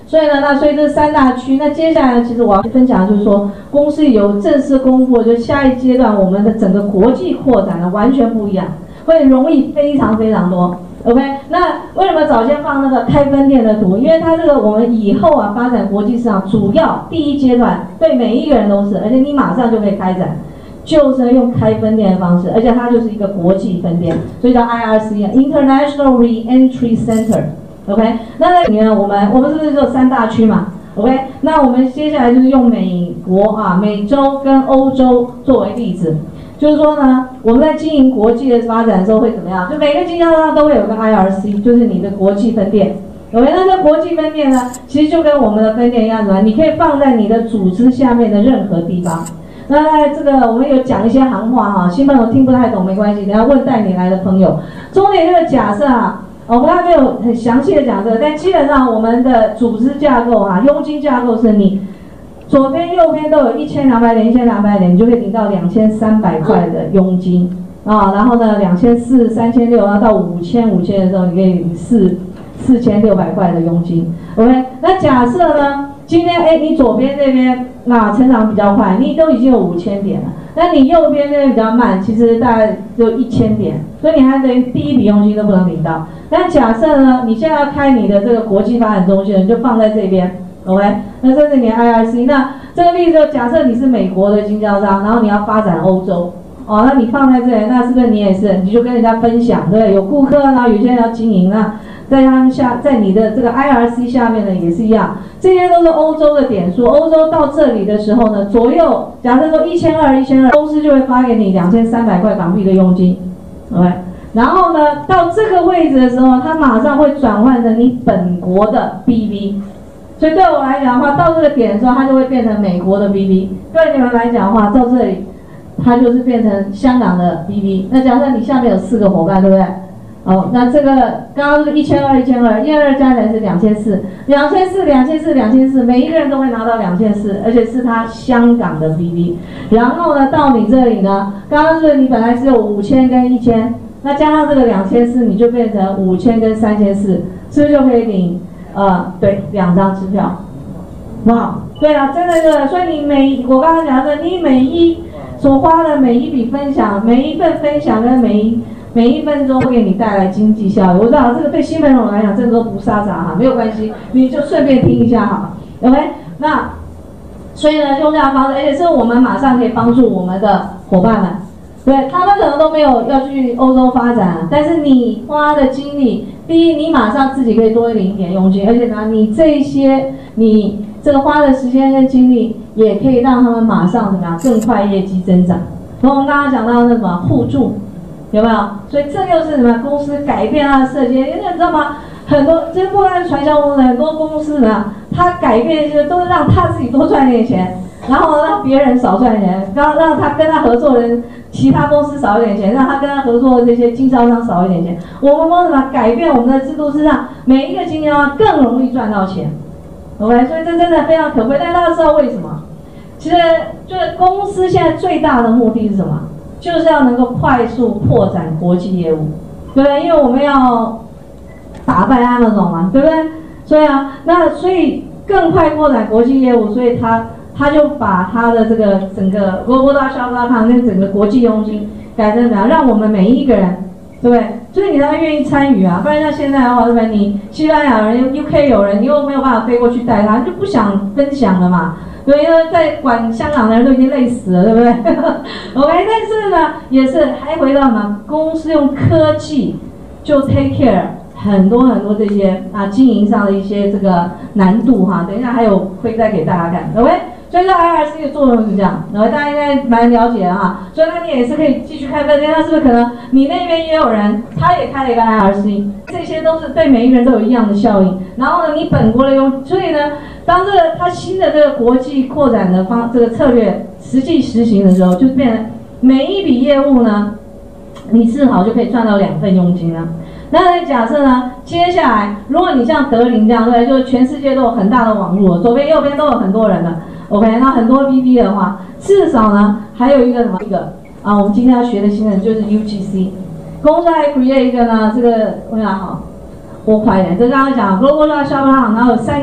所以呢，那所以这三大区，那接下来呢，其实我要分享的就是说，公司有正式公布，就下一阶段我们的整个国际扩展呢完全不一样，会容易非常非常多。OK， 那为什么早先放那个开分店的图？因为它这个我们以后啊发展国际市场，主要第一阶段对每一个人都是，而且你马上就可以开展。就是用开分店的方式，而且它就是一个国际分店，所以叫 I R C 啊 ，International Re-Entry Center。OK， 那在里面我们我们是不是就三大区嘛 ？OK， 那我们接下来就是用美国啊、美洲跟欧洲作为例子，就是说呢，我们在经营国际的发展的时候会怎么样？就每个经销商都会有个 I R C， 就是你的国际分店。OK， 那这国际分店呢，其实就跟我们的分店一样，什么？你可以放在你的组织下面的任何地方。那在这个我们有讲一些行话哈，新朋友听不太懂没关系，等下问带你来的朋友。重点这个假设啊。我们还没有很详细的讲这个，但基本上我们的组织架构啊，佣金架构是你左边右边都有一千两百点，一千两百点，你就可以领到两千三百块的佣金啊。然后呢，两千四、三千六，然后到五千、五千的时候，你可以领四四千六百块的佣金。OK， 那假设呢，今天哎，你左边这边那成长比较快，你都已经有五千点了。那你右边这边比较慢，其实大概只有一千点，所以你还等于第一笔佣金都不能领到。那假设呢，你现在要开你的这个国际发展中心，你就放在这边 ，OK？ 那这是你的 I R C。那这个例子就假设你是美国的经销商，然后你要发展欧洲，哦，那你放在这里，那是不是你也是，你就跟人家分享，对不对？有顾客呢，有些人要经营，那在他们下，在你的这个 I R C 下面呢也是一样，这些都是欧洲的点数。欧洲到这里的时候呢，左右假设说一千二、一千二，公司就会发给你两千三百块港币的佣金 ，OK？ 然后呢，到这个位置的时候，它马上会转换成你本国的 B V。所以对我来讲的话，到这个点的时候，它就会变成美国的 B V。对你们来讲的话，到这里，它就是变成香港的 B V。那假设你下面有四个伙伴，对不对？哦，那这个刚刚是一千二、一千二，一千二加起来是两千四，两千四、两千四、两千四，每一个人都会拿到两千四，而且是他香港的 B V。然后呢，到你这里呢，刚刚是你本来只有五千跟一千。那加上这个两千四，你就变成五千跟三千四，是不是就可以领呃对两张支票？哇，对啊，真的是，所以你每我刚刚讲的，你每一所花的每一笔分享，每一份分享跟每一每一分钟会给你带来经济效益。我知道这个对新朋友来讲，这个都不傻傻哈，没有关系，你就顺便听一下哈 ，OK？ 那所以呢，用这样的方式，而且是我们马上可以帮助我们的伙伴们。对，他们可能都没有要去欧洲发展，但是你花的精力，第一，你马上自己可以多领一点佣金，而且呢，你这一些你这个花的时间跟精力，也可以让他们马上怎么样更快业绩增长。和我们刚刚讲到那什么互助，有没有？所以这又是什么？公司改变它的设计，因为你知道吗？很多这不光是传销公司，很多公司呢，它改变一些都是让他自己多赚点钱。然后让别人少赚钱，让让他跟他合作的人，其他公司少一点钱，让他跟他合作的这些经销商少一点钱。我们公司嘛，改变我们的制度是让每一个经销商更容易赚到钱。OK， 所以这真的非常可贵。但大家知道为什么？其实就是公司现在最大的目的是什么？就是要能够快速扩展国际业务，对不对？因为我们要打败 Amazon 嘛，对不对？所以啊，那所以更快扩展国际业务，所以他。他就把他的这个整个 Global Shopping Account 跟整个国际佣金改成怎么样，让我们每一个人，对不对？所以你才愿意参与啊，不然像现在的话，对不对？你西班牙人、U K 有人，你又没有办法飞过去带他，你就不想分享了嘛。对，因为在管香港的人都已经累死了，对不对 ？OK， 但是呢，也是还回到嘛，公司用科技就 take care 很多很多这些啊经营上的一些这个难度哈。等一下还有会再给大家看 ，OK。所以这 I R C 的作用是这样，然后大家应该蛮了解的哈。所以那你也是可以继续开分店，那是不是可能你那边也有人，他也开了一个 I R C， 这些都是对每一个人都有一样的效应。然后呢，你本国的用，所以呢，当这个它新的这个国际扩展的方这个策略实际实行的时候，就变成每一笔业务呢，你正好就可以赚到两份佣金了。那假设呢，接下来如果你像德林这样，对，就是全世界都有很大的网络，左边右边都有很多人的。OK， 那很多 B B 的话，至少呢还有一个什么一个啊，我们今天要学的新的就是 U G C， 公司还 create 一个呢，这个我想好，我快一点，这刚刚讲 Global Shopping Account， 然后有三个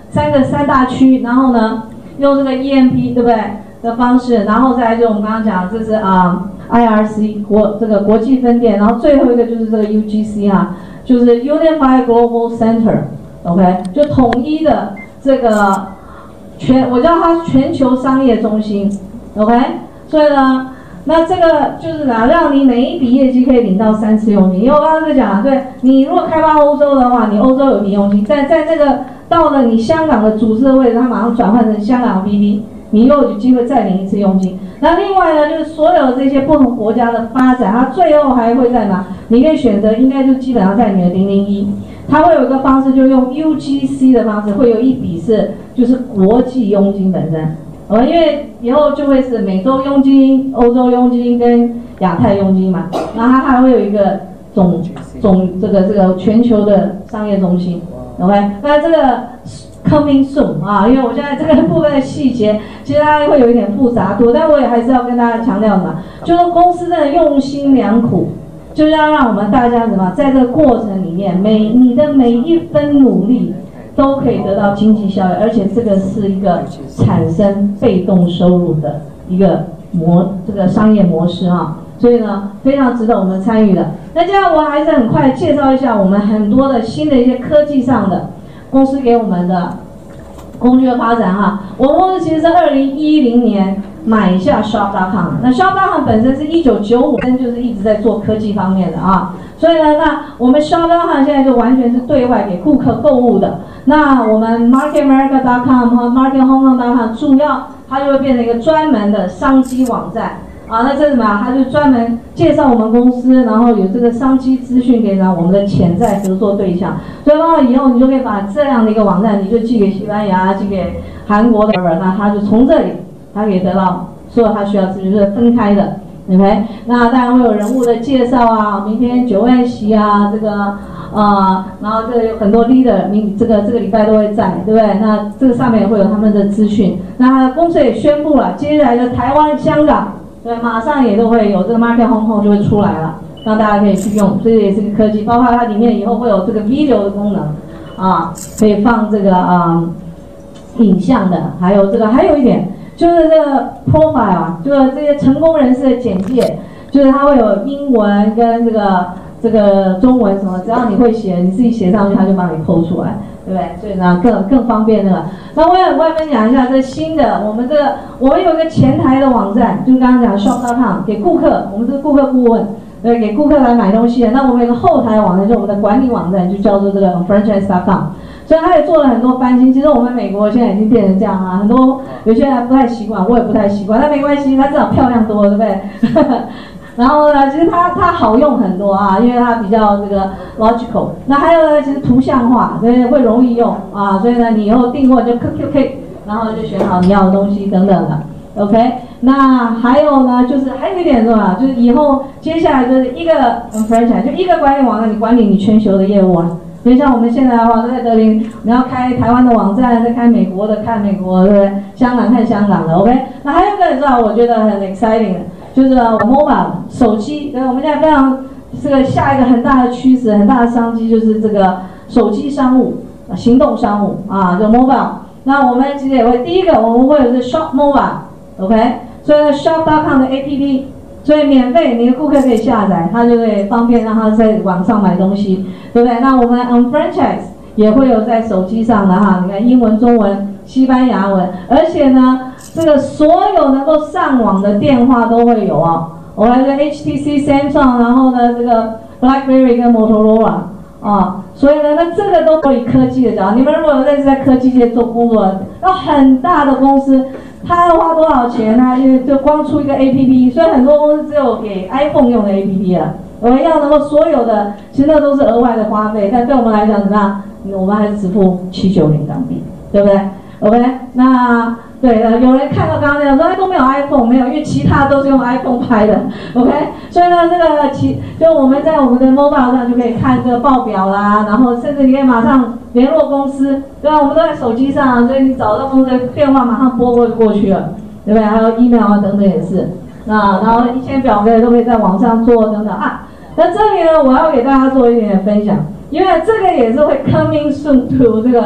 三个三大区，然后呢用这个 E M P 对不对的方式，然后再来就我们刚刚讲这是啊、呃、I R C 国这个国际分店，然后最后一个就是这个 U G C 啊，就是 Unified Global Center，OK， 就统一的这个全我叫它全球商业中心 ，OK， 所以呢。那这个就是呢，让你每一笔业绩可以领到三次佣金。因为我刚刚在讲，对你如果开发欧洲的话，你欧洲有笔佣金，在在那个到了你香港的组织的位置，它马上转换成香港 B D， 你又有机会再领一次佣金。那另外呢，就是所有这些不同国家的发展，它最后还会在哪？你可以选择，应该就基本上在你的零零一，它会有一个方式，就用 U G C 的方式，会有一笔是就是国际佣金本身。呃，因为以后就会是美洲佣金、欧洲佣金跟亚太佣金嘛，然后它还会有一个总总这个这个全球的商业中心 ，OK， 那这个 coming soon 啊，因为我现在这个部分的细节，其实它会有一点复杂度，但我也还是要跟大家强调嘛，就是公司真的用心良苦，就是要让我们大家什么，在这个过程里面，每你的每一分努力。都可以得到经济效益，而且这个是一个产生被动收入的一个模，这个商业模式啊，所以呢，非常值得我们参与的。那接下来我还是很快介绍一下我们很多的新的一些科技上的公司给我们的工具的发展哈。我们公司其实是二零一零年买下 Shop 点 com， 那 Shop 点 com 本身是一九九五年就是一直在做科技方面的啊。所以呢，那我们 Shop 点 com 现在就完全是对外给顾客购物的。那我们 Market America 点 com 和 Market Hong Kong 点 com 主要它就会变成一个专门的商机网站啊。那这是什么？它就专门介绍我们公司，然后有这个商机资讯给到我们的潜在合作对象。所以的以后你就可以把这样的一个网站，你就寄给西班牙、寄给韩国的人，那他就从这里他可以得到所有他需要资讯，就是分开的。OK， 那当然会有人物的介绍啊，明天九万席啊，这个呃，然后这个有很多 leader， 明这个这个礼拜都会在，对不对？那这个上面也会有他们的资讯。那公司也宣布了，接下来的台湾、香港，对，马上也都会有这个 Market Hong Kong 就会出来了，让大家可以去用。这也是个科技，包括它里面以后会有这个 video 的功能啊，可以放这个啊、呃、影像的，还有这个还有一点。就是这个 profile 啊，就是这些成功人士的简介，就是它会有英文跟这个这个中文什么，只要你会写，你自己写上去，它就帮你 po 出来，对不对？所以呢，更更方便那个。那我也我也分享一下这新的，我们这个我们有一个前台的网站，就是刚刚讲 Shop 点 com 给顾客，我们是顾客顾问，对，给顾客来买东西的。那我们有个后台网站，就是我们的管理网站，就叫做这个 franchise 点 com。所以他也做了很多翻新。其实我们美国现在已经变成这样啊，很多有些人不太习惯，我也不太习惯，但没关系，它至少漂亮多，对不对？然后呢，其实它它好用很多啊，因为它比较这个 logical。那还有呢，其实图像化，所以会容易用啊。所以呢，你以后订货就 click click click， 然后就选好你要的东西等等的。OK， 那还有呢，就是还有一点是吧？就是以后接下来就是一个 franchise， 就一个管理网站，你管理你全球的业务啊。所以像我们现在的话，都在德林，你要开台湾的网站，再开美国的看美国，对不对？香港看香港的 ，OK。那还有一个你知道，我觉得很 exciting 的，就是 mobile 手机。对，我们现在非常这个下一个很大的趋势、很大的商机就是这个手机商务、行动商务啊，就 mobile。那我们其实也会第一个，我们会有这 Shop Mobile，OK。所以呢 ，Shop 点 com 的 A P P。所以免费，你的顾客可以下载，他就会方便让他在网上买东西，对不对？那我们 on franchise 也会有在手机上的哈，你看英文、中文、西班牙文，而且呢，这个所有能够上网的电话都会有哦。我们的 H T C、Samsung， 然后呢这个 BlackBerry 跟 Motorola 啊，所以呢，那这个都以科技的角度，你们如果有认识在科技界做工作的，要很大的公司。他要花多少钱呢？因为就光出一个 A P P， 所以很多公司只有给 iPhone 用的 A P P 了。我们要能够所有的，其实那都是额外的花费，但对我们来讲怎么样？我们还是只付七九零港币，对不对 ？OK， 那对呃，有人看到刚刚那样说，哎都没有 iPhone， 没有，因为其他都是用 iPhone 拍的 ，OK。所以呢，这个其就我们在我们的 mobile 上就可以看这个报表啦，然后甚至你可以马上联络公司，对吧？我们都在手机上，所以你找到公司的电话马上拨过就过去了，对不对？还有 email 啊等等也是，那然后一些表格都可以在网上做等等啊。那这里呢，我要给大家做一点点分享，因为这个也是会 coming soon to 这个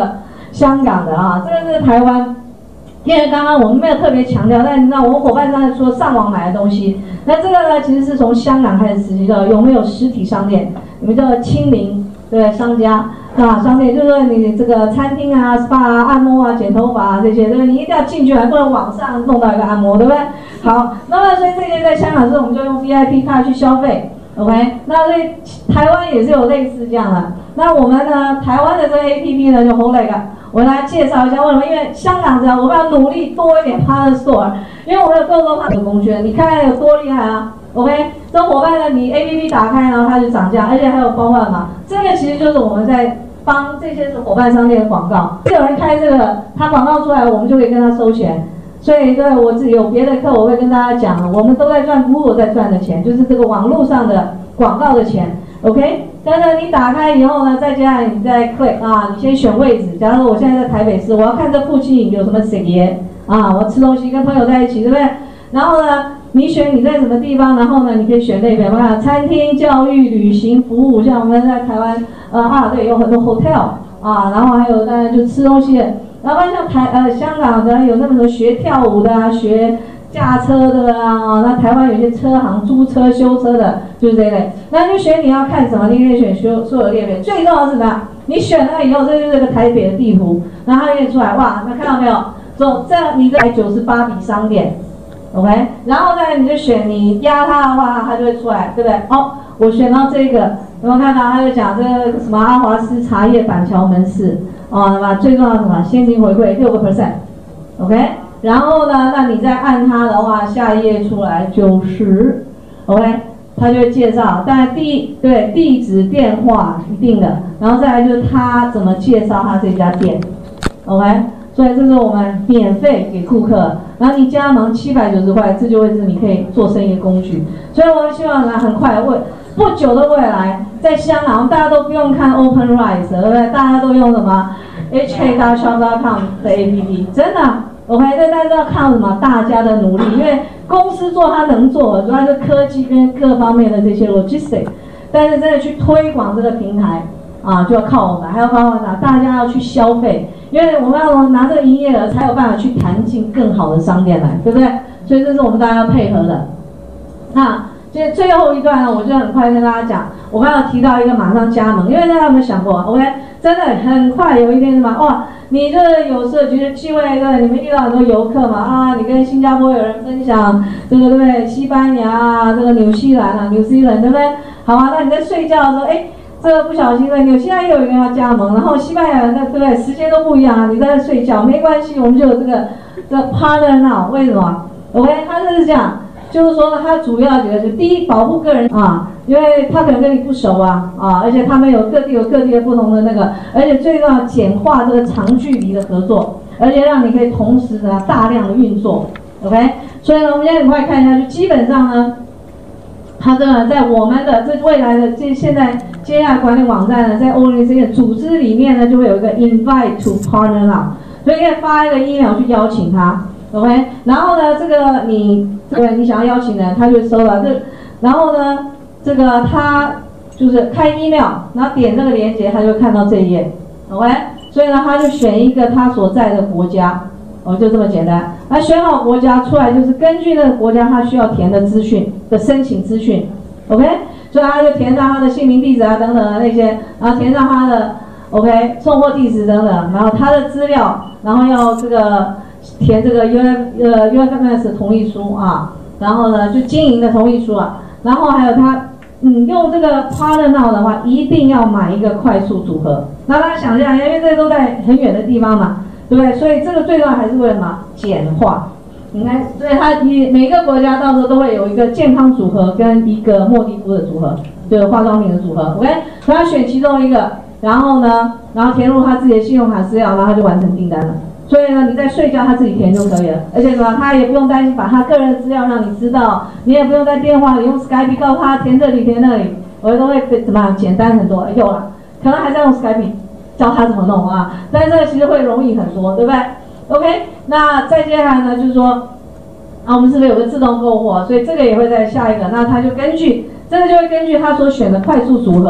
香港的啊，这个是台湾。因为刚刚我们没有特别强调，但你知道我们伙伴刚才说上网买的东西，那这个呢其实是从香港开始实习的，有没有实体商店？你们叫亲临对商家啊，商店就是说你这个餐厅啊、S P A 啊、按摩啊、剪头发啊这些，对不对？你一定要进去，还不能网上弄到一个按摩，对不对？好，那么所以这些在香港之后，我们就用 V I P 卡去消费。OK， 那所以台湾也是有类似这样的。那我们呢，台湾的这个 A P P 呢就红了一个，我来介绍一下为什么？因为香港这样，我们要努力多一点 partner store， 因为我们有更多 partner 工具，你看有多厉害啊 ！OK， 这伙伴呢，你 A P P 打开，然后它就涨价，而且还有包换码，这个其实就是我们在帮这些是伙伴商店的广告。有人开这个，他广告出来，我们就可以跟他收钱。所以对我自己有别的课，我会跟大家讲，我们都在赚 Google 在赚的钱，就是这个网络上的广告的钱 ，OK？ 但是你打开以后呢，再加上你再 click 啊，你先选位置。假如说我现在在台北市，我要看这附近有什么食业啊，我吃东西跟朋友在一起，对不对？然后呢，你选你在什么地方，然后呢，你可以选类别，我看餐厅、教育、旅行、服务，像我们在台湾，呃啊，对，有很多 hotel 啊，然后还有当然就吃东西的。然后像台呃香港可能有那么多学跳舞的啊，学驾车的啊，那台湾有些车行租车修车的，就是这一类。那就选你要看什么，你可以选所所有列表。最重要是什么？你选了以后，这就是个台北的地图，然后它列出来，哇，那看到没有？说这你这九十八笔商店 ，OK， 然后呢你就选你压它的话，它就会出来，对不对？哦，我选到这个，有没有看到？它就讲这个什么阿华斯茶叶板桥门市。哦，那么最重要的什么？现金回馈六个 percent，OK， 然后呢，那你再按它的话，下一页出来九十 ，OK， 它就会介绍，当然地对地址、电话一定的，然后再来就是他怎么介绍他这家店 ，OK， 所以这是我们免费给顾客，然后你加盟七百九十块，这就会是你可以做生意的工具，所以我们希望呢，很快未不久的未来，在香港大家都不用看 OpenRice， 对不对？大家都用什么 H K shop dot com 的 A P P， 真的 ，OK， 但大家要看什么？大家的努力，因为公司做它能做的，主要是科技跟各方面的这些 logistics， 但是真的去推广这个平台啊，就要靠我们，还要包括哪？大家要去消费，因为我们要拿这个营业额才有办法去谈进更好的商店来，对不对？所以这是我们大家要配合的。那所以最后一段呢，我就很快跟大家讲，我刚刚提到一个马上加盟，因为大家有没有想过 ，OK， 真的很快有一天什么哇，你这个有社区的机会，对，你们遇到很多游客嘛啊，你跟新加坡有人分享这个对不对？西班牙啊，这个纽西兰啊，纽西兰对不对？好啊，那你在睡觉的时候，哎，这个不小心的纽西兰又有一个要加盟，然后西班牙人那对不对？时间都不一样啊，你在睡觉没关系，我们就有这个这个 partner now， 为什么 ？OK， 他就是这样。就是说，它主要几个是第一，保护个人啊，因为他可能跟你不熟啊啊，而且他们有各地有各地的不同的那个，而且最重要简化这个长距离的合作，而且让你可以同时呢大量的运作 ，OK， 所以呢，我们现在很快看一下，就基本上呢，它这个在我们的这未来的这现在接下来管理网站呢，在 O N C 的组织里面呢，就会有一个 Invite to Partner Now， 所以可以发一个 email 去邀请他。OK， 然后呢，这个你对你想要邀请人，他就收了这，然后呢，这个他就是开 email， 然后点这个链接，他就看到这一页 ，OK， 所以呢，他就选一个他所在的国家，哦，就这么简单。那选好国家出来，就是根据那个国家他需要填的资讯的申请资讯 ，OK， 所以他就填上他的姓名、地址啊等等的那些，然后填上他的 OK 送货地址等等，然后他的资料，然后要这个。填这个 U F 呃 U F M S 同意书啊，然后呢就经营的同意书啊，然后还有他嗯用这个 Partner Now 的话，一定要买一个快速组合。那大家想一下，因为这都在很远的地方嘛，对不对？所以这个最重要还是为了什么？简化。你看，所以它你每个国家到时候都会有一个健康组合跟一个莫蒂夫的组合，就是化妆品的组合。OK， 所以他选其中一个，然后呢，然后填入他自己的信用卡资料，然后他就完成订单了。所以呢，你在睡觉他自己填就可以了，而且什么，他也不用担心把他个人资料让你知道，你也不用在电话里用 Skype 告诉他填这里填那里，我都会怎么样简单很多。有了，可能还在用 Skype 教他怎么弄啊，但是这个其实会容易很多，对不对 ？OK， 那再接下来呢，就是说，啊，我们是不是有个自动购货？所以这个也会在下一个，那他就根据这个就会根据他所选的快速组合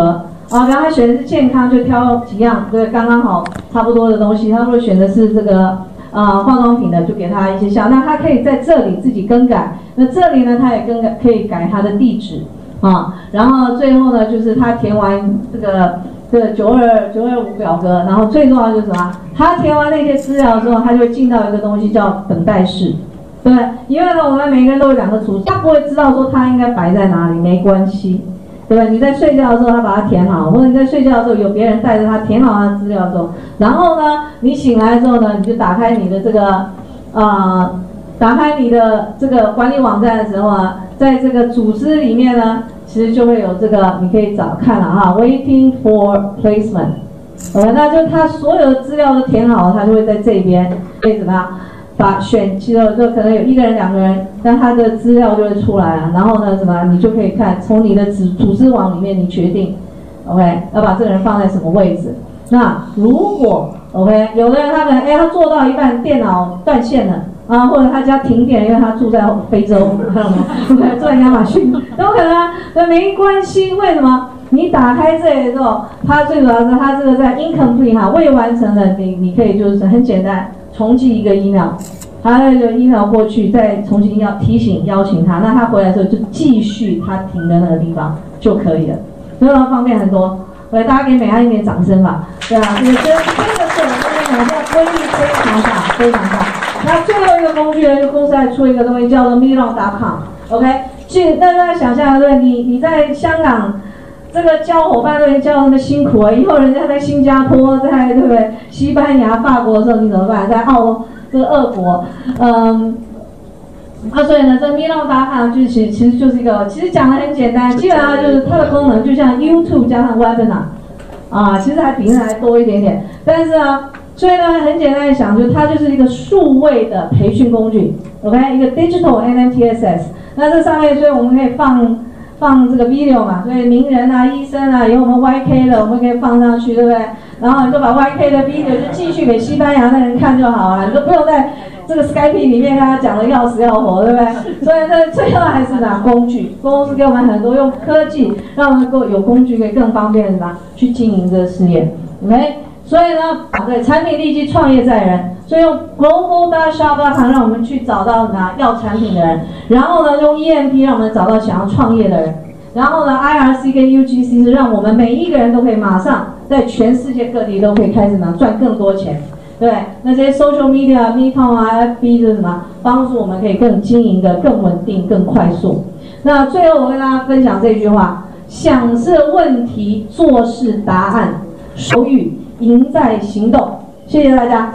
啊，然后他选的是健康，就挑几样，对，刚刚好差不多的东西。他如果选的是这个呃化妆品的，就给他一些项。那他可以在这里自己更改。那这里呢，他也更改可以改他的地址啊。然后最后呢，就是他填完这个这个九二九二五表格，然后最重要就是什么？他填完那些资料之后，他就会进到一个东西叫等待室。对，因为呢，我们每个人都有两个储，他不会知道说他应该摆在哪里，没关系。对吧？你在睡觉的时候，他把它填好，或者你在睡觉的时候，有别人带着他填好他的资料之后，然后呢，你醒来之后呢，你就打开你的这个，呃，打开你的这个管理网站的时候啊，在这个组织里面呢，其实就会有这个，你可以找看了哈 ，waiting for placement， 呃，那就他所有的资料都填好，他就会在这边，可以怎么样？把选，其实有时候可能有一个人、两个人，但他的资料就会出来啊。然后呢，什么你就可以看从你的组组织网里面，你决定 ，OK， 要把这个人放在什么位置。那如果 OK， 有的人他可能哎，他做到一半电脑断线了啊，或者他家停电，因为他住在非洲，看到没有？住在亚马逊，都可能啊，那没关系。为什么？你打开这里之后，它最主要是它这个在 incomplete 哈未完成的，你你可以就是很简单。重寄一个 email， 他那个 email 过去，再重新要提醒邀请他，那他回来之后就继续他停的那个地方就可以了，所以方便很多。所以大家给美安一点掌声吧，对啊，这个真这个是我跟你讲，这个规律非常大，非常大。那最后一个工具呢，就公司还出一个东西叫做 milon dot com，OK， 去大家想象对，你你在香港。这个教伙伴对教那么辛苦啊！以后人家在新加坡，在对不对？西班牙、法国的时候你怎么办？在澳这个俄国，嗯，啊，所以呢，这个 milon dot com 就是其实其实就是一个，其实讲的很简单，基本上就是它的功能就像 YouTube 加上 Webinar， 啊，其实还比那还多一点点。但是啊，所以呢，很简单的想，就它就是一个数位的培训工具 ，OK， 一个 Digital N M T S S。那这上面，所以我们可以放。放这个 video 嘛，所以名人啊、医生啊，有我们 Y K 的，我们可以放上去，对不对？然后你就把 Y K 的 video 就继续给西班牙的人看就好了，你就不用在这个 Skype 里面跟他讲的要死要活，对不对？所以这最后还是拿工具，公司给我们很多用科技，让我们够有工具可以更方便的拿去经营这个事业 ，OK？ 所以呢，对，产品立即创业在人。所以用 global dot shop dot com 让我们去找到拿要产品的人，然后呢用 E M P 让我们找到想要创业的人，然后呢 I R C 跟 U G C 是让我们每一个人都可以马上在全世界各地都可以开始呢赚更多钱，对，那这些 social media、Meetup 啊、F B 是什么？帮助我们可以更经营的更稳定、更快速。那最后我跟大家分享这句话：想是问题，做是答案，手语赢在行動。謝謝大家。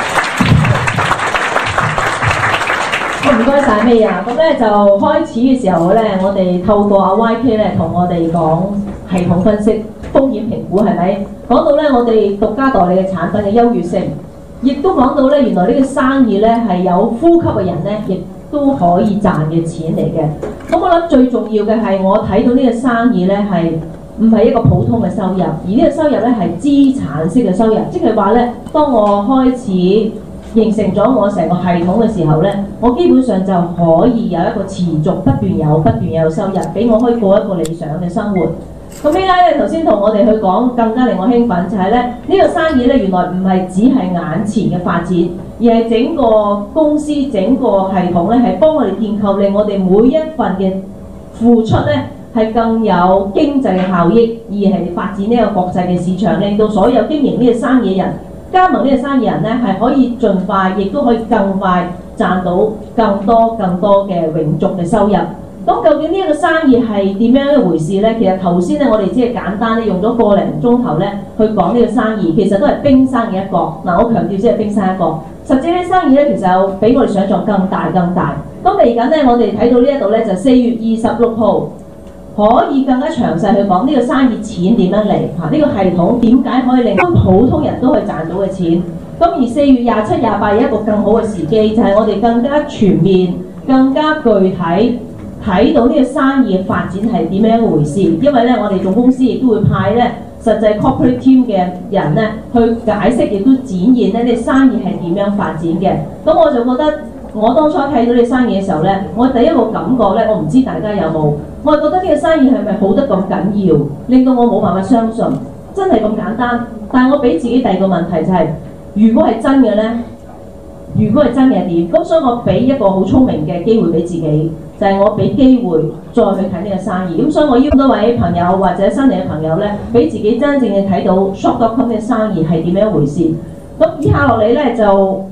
唔該曬咩啊？咁咧就開始嘅時候咧，我哋透過阿 Y K 咧同我哋講系統分析、風險評估係咪？講到咧我哋獨家代理嘅產品嘅優越性，亦都講到咧原來呢個生意咧係有呼吸嘅人咧，亦都可以賺嘅錢嚟嘅。咁我諗最重要嘅係我睇到呢個生意咧係唔係一個普通嘅收入，而呢個收入咧係資產式嘅收入，即係話咧，當我開始形成咗我成個系統嘅時候咧，我基本上就可以有一個持續不斷有不斷有收入，俾我可以過一個理想嘅生活。咁點解咧？頭先同我哋去講更加令我興奮，就係咧呢個生意咧原來唔係只係眼前嘅發展，而係整個公司整個系統咧係幫我哋建構，令我哋每一份嘅付出咧係更有經濟嘅效益，而係發展呢個國際嘅市場，令到所有經營呢個生意嘅人。加盟呢個生意人咧係可以盡快，亦都可以更快賺到更多更多嘅永續嘅收入。咁究竟呢一個生意係點樣一回事咧？其實頭先咧我哋只係簡單咧用咗個零鐘頭咧去講呢個生意，其實都係冰山嘅一角。嗱，我強調只係冰山一角。實際呢生意咧其實有比我哋想象更大更大。咁嚟緊咧我哋睇到呢一度咧就四月二十六號。可以更加詳細去講呢個生意錢點樣嚟嚇，呢、這個系統點解可以令普通人都可以賺到嘅錢。咁而四月廿七、廿八有一個更好嘅時機，就係、是、我哋更加全面、更加具體睇到呢個生意嘅發展係點樣一回事。因為咧，我哋總公司亦都會派咧實際 corporate team 嘅人咧去解釋，亦都展現咧呢個生意係點樣發展嘅。咁我就覺得。我當初睇到你生意嘅時候咧，我第一個感覺咧，我唔知大家有冇我係覺得呢個生意係咪好得咁緊要，令到我冇辦法相信，真係咁簡單。但係我俾自己第二個問題就係、是，如果係真嘅呢？如果係真嘅點？咁所以我俾一個好聰明嘅機會俾自己，就係、是、我俾機會再去睇呢個生意。咁所以我邀咁多位朋友或者新嚟嘅朋友呢，俾自己真正嘅睇到 shop dot com 嘅生意係點樣一回事。咁以下落嚟呢，就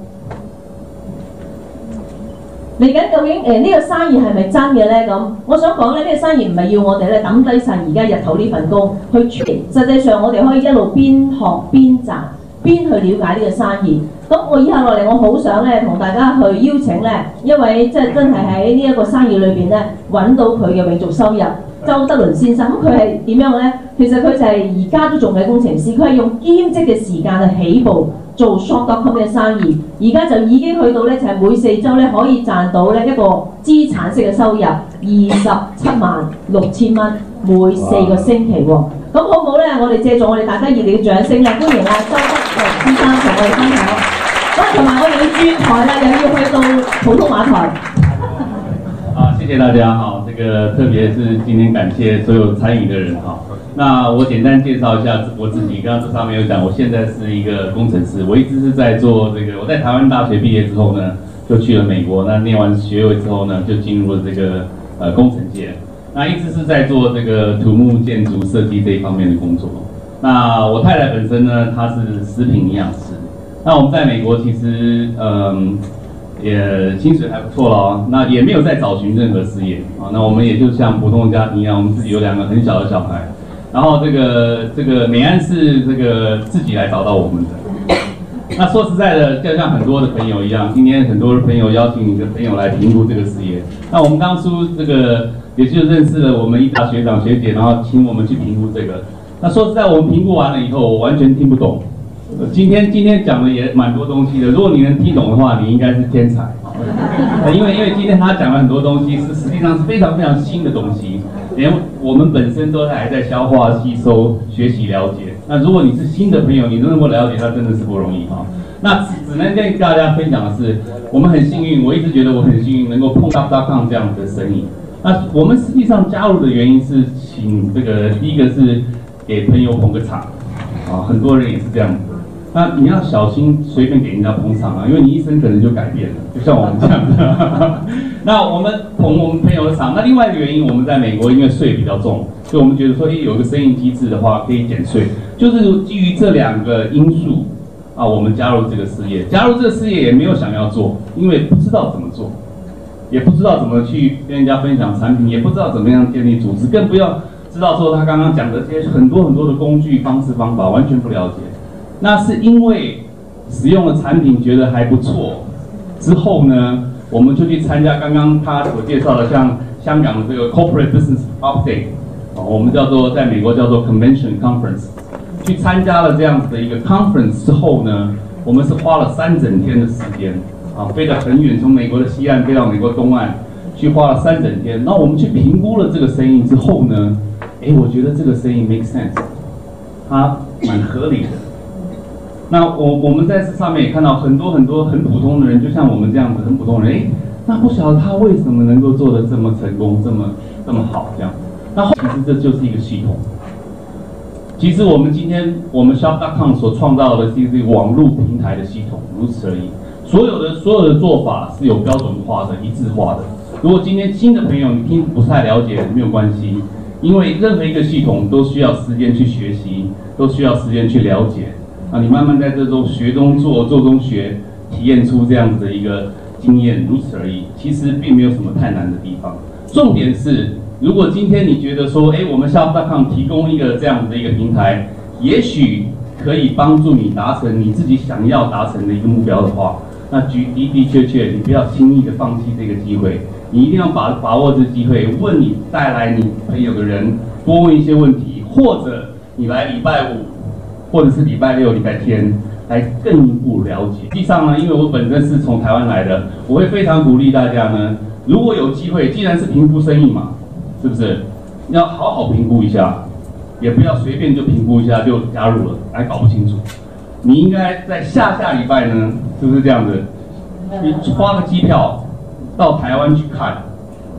嚟緊究竟誒呢、呃這個生意係咪真嘅咧？咁我想講咧，呢、這個生意唔係要我哋咧抌低晒而家日頭呢份工去傳，實際上我哋可以一路邊學邊賺，邊去了解呢個生意。咁我以下落嚟，我好想咧同大家去邀請咧一位即係真係喺呢一個生意裏邊咧揾到佢嘅永續收入，周德倫先生。咁佢係點樣咧？其實佢就係而家都仲係工程師，佢係用兼職嘅時間去起步做 shop dot com 嘅生意，而家就已經去到咧就係每四週咧可以賺到咧一個資產式嘅收入二十七萬六千蚊每四個星期喎。咁好唔好咧？我哋借助我哋大家熱烈嘅掌聲啦，歡迎啊周德倫先生同我哋分享。咁同埋我哋要轉台啦，又要去到普通話台。 啊，謝謝大家哈，這個特別是今天感謝所有參與的人哈。那我簡單介紹一下我自己，剛剛這上面有講，我現在是一個工程師，我一直是在做這個。我在台灣大學畢業之後呢，就去了美國，那念完學位之後呢，就進入了這個呃工程界。那一直是在做這個土木建築設計這一方面的工作。那我太太本身呢，她是食品營養師。那我們在美國其實嗯。也薪水還不錯咯，那也沒有在找尋任何事業啊。那我們也就像普通的家庭一樣，我們自己有兩個很小的小孩，然後這個這個美安是這個自己來找到我們的。那說實在的，就像很多的朋友一樣，今天很多的朋友邀請你的朋友來評估這個事業。那我們當初這個也就認識了我們一大學長學姐，然後請我們去評估這個。那說實在，我們評估完了以後，我完全聽不懂。今天今天講的也蠻多東西的，如果你能聽懂的話，你應該是天才。因為因為今天他講了很多東西，是實際上是非常非常新的東西，連我們本身都還在消化、吸收、學習、了解。那如果你是新的朋友，你能夠了解，那真的是不容易哈。那只能跟大家分享的是，我們很幸運，我一直覺得我很幸運，能夠碰到 shop dot com 這樣的生意。那我們實際上加入的原因是，請這個第一個是給朋友捧個場，啊，很多人也是這樣子。那你要小心隨便給人家捧場啊，因為你一生可能就改變了，就像我們這樣的。那我們捧我們朋友的場，那另外一個原因，我們在美國因為稅比較重，所以我們覺得說，誒，有個生意機制的話可以減稅，就是基於這兩個因素啊，我們加入這個事業。加入這個事業也沒有想要做，因為不知道怎麼做，也不知道怎麼去跟人家分享產品，也不知道怎麼樣建立組織，更不要知道說他剛剛講的這些很多很多的工具、方式、方法，完全不了解。那是因為使用了產品覺得還不錯，之後呢，我們就去參加剛剛他所介紹的，像香港的這個 Corporate Business Update，我們叫做在美國叫做 Convention Conference，去參加了這樣子的一個 conference 之後呢，我們是花了三整天的時間，啊，飛得很遠，從美國的西岸飛到美國東岸，去花了三整天。那我們去評估了這個生意之後呢，誒，我覺得這個生意 make sense，它蠻合理的。那我我們在這上面也看到很多很多很普通的人，就像我們這樣子很普通的人，誒，那不曉得他為什麼能夠做得這麼成功，這麼這麼好這樣。那其實這就是一個系統。其實我們今天我們 shop dot com 所創造的是一個網絡平台的系統，如此而已。所有的所有的做法是有標準化的、一致化的。如果今天新的朋友你聽不太了解，沒有關係，因為任何一個系統都需要時間去學習，都需要時間去了解。啊，你慢慢在這種學中做，做中學，體驗出這樣子的一個經驗，如此而已。其實並沒有什麼太難的地方。重點是，如果今天你覺得說，誒，我們 shop dot com 提供一個這樣子的一個平台，也許可以幫助你達成你自己想要達成的一個目標的話，那的的的確確，你不要輕易的放棄這個機會，你一定要把把握這個機會，問你帶來你朋友的人，多問一些問題，或者你來禮拜五。或者是禮拜六、禮拜天來更一步了解。實際上呢，因為我本身是從台灣來的，我會非常鼓勵大家呢，如果有機會，既然是評估生意嘛，是不是？要好好評估一下，也不要隨便就評估一下就加入了，還搞不清楚。你應該在下下禮拜呢，是不是這樣子？你花個機票到台灣去看，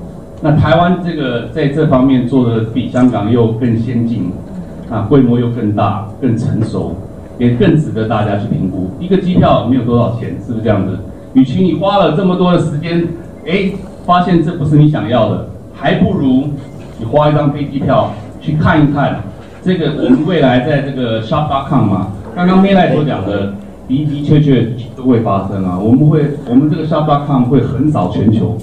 那台湾这个在这方面做的比香港又更先进，啊，规模又更大、更成熟，也更值得大家去评估。一个机票没有多少钱，是不是这样子？与其你花了这么多的时间，哎，发现这不是你想要的，还不如你花一张飞机票去看一看。这个我们未来在这个 shop dot com 嘛，刚刚 May 所讲的的的确确都会发生啊。我们会，我们这个 shop dot com 会横扫全球。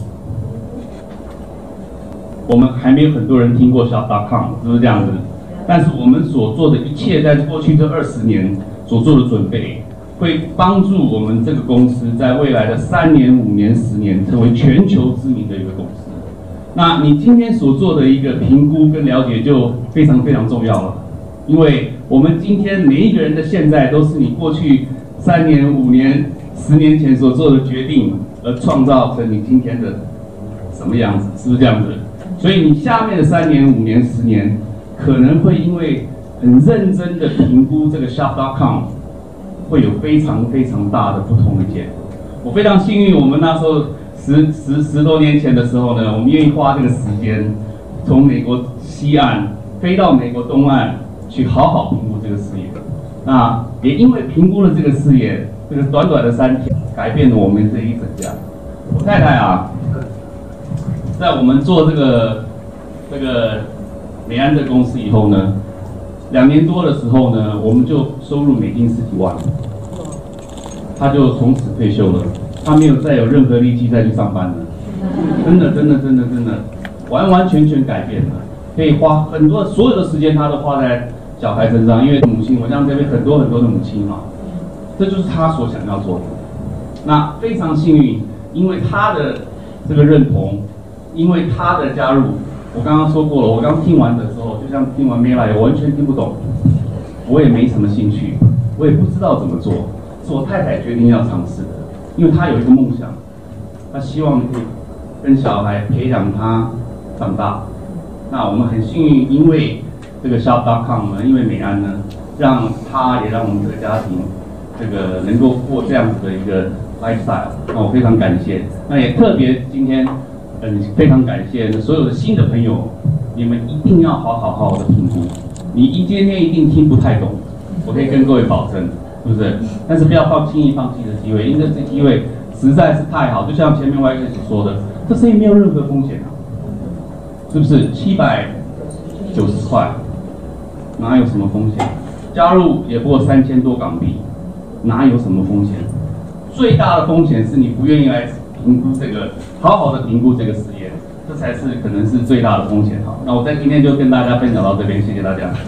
我们还没有很多人听过 shop dot com， 是不是这样子？但是我们所做的一切，在过去这二十年所做的准备，会帮助我们这个公司在未来的三年、五年、十年成为全球知名的一个公司。那你今天所做的一个评估跟了解就非常非常重要了，因为我们今天每一个人的现在都是你过去三年、五年、十年前所做的决定而创造成你今天的什么样子，是不是这样子？所以你下面的三年、五年、十年，可能会因为很认真的评估这个 shop dot com， 会有非常非常大的不同的见。我非常幸运，我们那时候十十十多年前的时候呢，我们愿意花这个时间，从美国西岸飞到美国东岸去好好评估这个事业。那也因为评估了这个事业，这个短短的三天，改变了我们这一整家。我太太啊，在我们做这个这个美安这公司以后呢，两年多的时候呢，我们就收入美金十几万，他就从此退休了，他没有再有任何力气再去上班了，真的真的真的真的，完完全全改变了，可以花很多所有的时间他都花在小孩身上，因为母亲，我像这边很多很多的母亲嘛，这就是他所想要做的。那非常幸运，因为他的这个认同。因为他的加入，我刚刚说过了，我刚听完的时候，就像听完 Mela， 我完全听不懂，我也没什么兴趣，我也不知道怎么做，是我太太决定要尝试的，因为她有一个梦想，她希望可以跟小孩培养他长大。那我们很幸运，因为这个 shop dot com 呢，因为美安呢，让他也让我们这个家庭这个能够过这样子的一个 lifestyle， 那我非常感谢。那也特别今天。嗯，非常感谢所有的新的朋友，你们一定要好好好好的评估。你一今天一定听不太懂，我可以跟各位保证，是不是？但是不要放轻易放弃的机会，因为这机会实在是太好。就像前面 Y K 所说的，这生意没有任何风险啊，是不是？七百九十块，哪有什么风险？加入也不过三千多港币，哪有什么风险？最大的风险是你不愿意来。评估这个，好好的评估这个实验，这才是可能是最大的风险。好，那我在今天就跟大家分享到這邊，謝謝大家。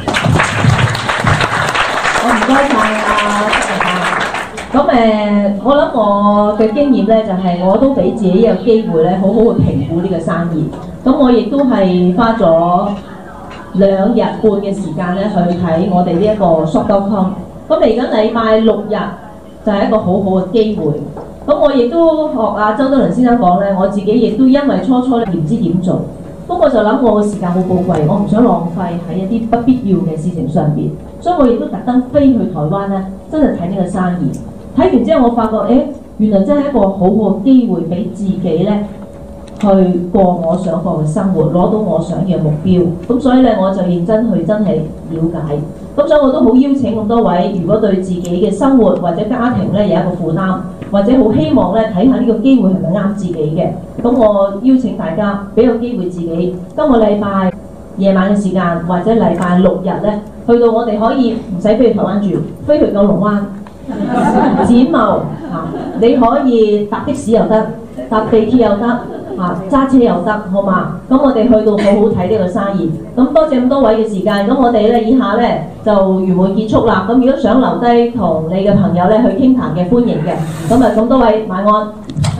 我唔該晒啊，咁誒，我諗我嘅經驗咧，就係、是、我都俾自己一個機會咧，好好去評估呢個生意。咁我亦都係花咗兩日半嘅時間咧，去睇我哋呢一個 shop dot com。咁嚟緊禮拜六日就係一個好好嘅機會。咁我亦都學阿周德倫先生講咧，我自己亦都因為初初咧唔知點做，咁我就諗我嘅時間好寶貴，我唔想浪費喺一啲不必要嘅事情上邊，所以我亦都特登飛去台灣咧，真係睇呢個生意。睇完之後，我發覺誒，原來真係一個好好嘅機會俾自己咧去過我想過嘅生活，攞到我想要嘅目標。咁所以咧，我就認真去真係了解。咁所以我都好邀請咁多位，如果對自己嘅生活或者家庭咧有一個負擔，或者好希望咧睇下呢個機會係咪啱自己嘅，咁我邀請大家俾個機會自己，今個禮拜夜晚嘅時間或者禮拜六日咧，去到我哋可以唔使飛去台灣住，飛去九龍灣、展貿啊，你可以搭的士又得，搭地鐵又得。啊，揸車又得，好嘛？咁我哋去到好好睇呢個生意。咁多謝咁多位嘅時間，咁我哋咧以下咧就圓滿結束啦。咁如果想留低同你嘅朋友咧去傾談嘅，歡迎嘅。咁啊，咁多位晚安。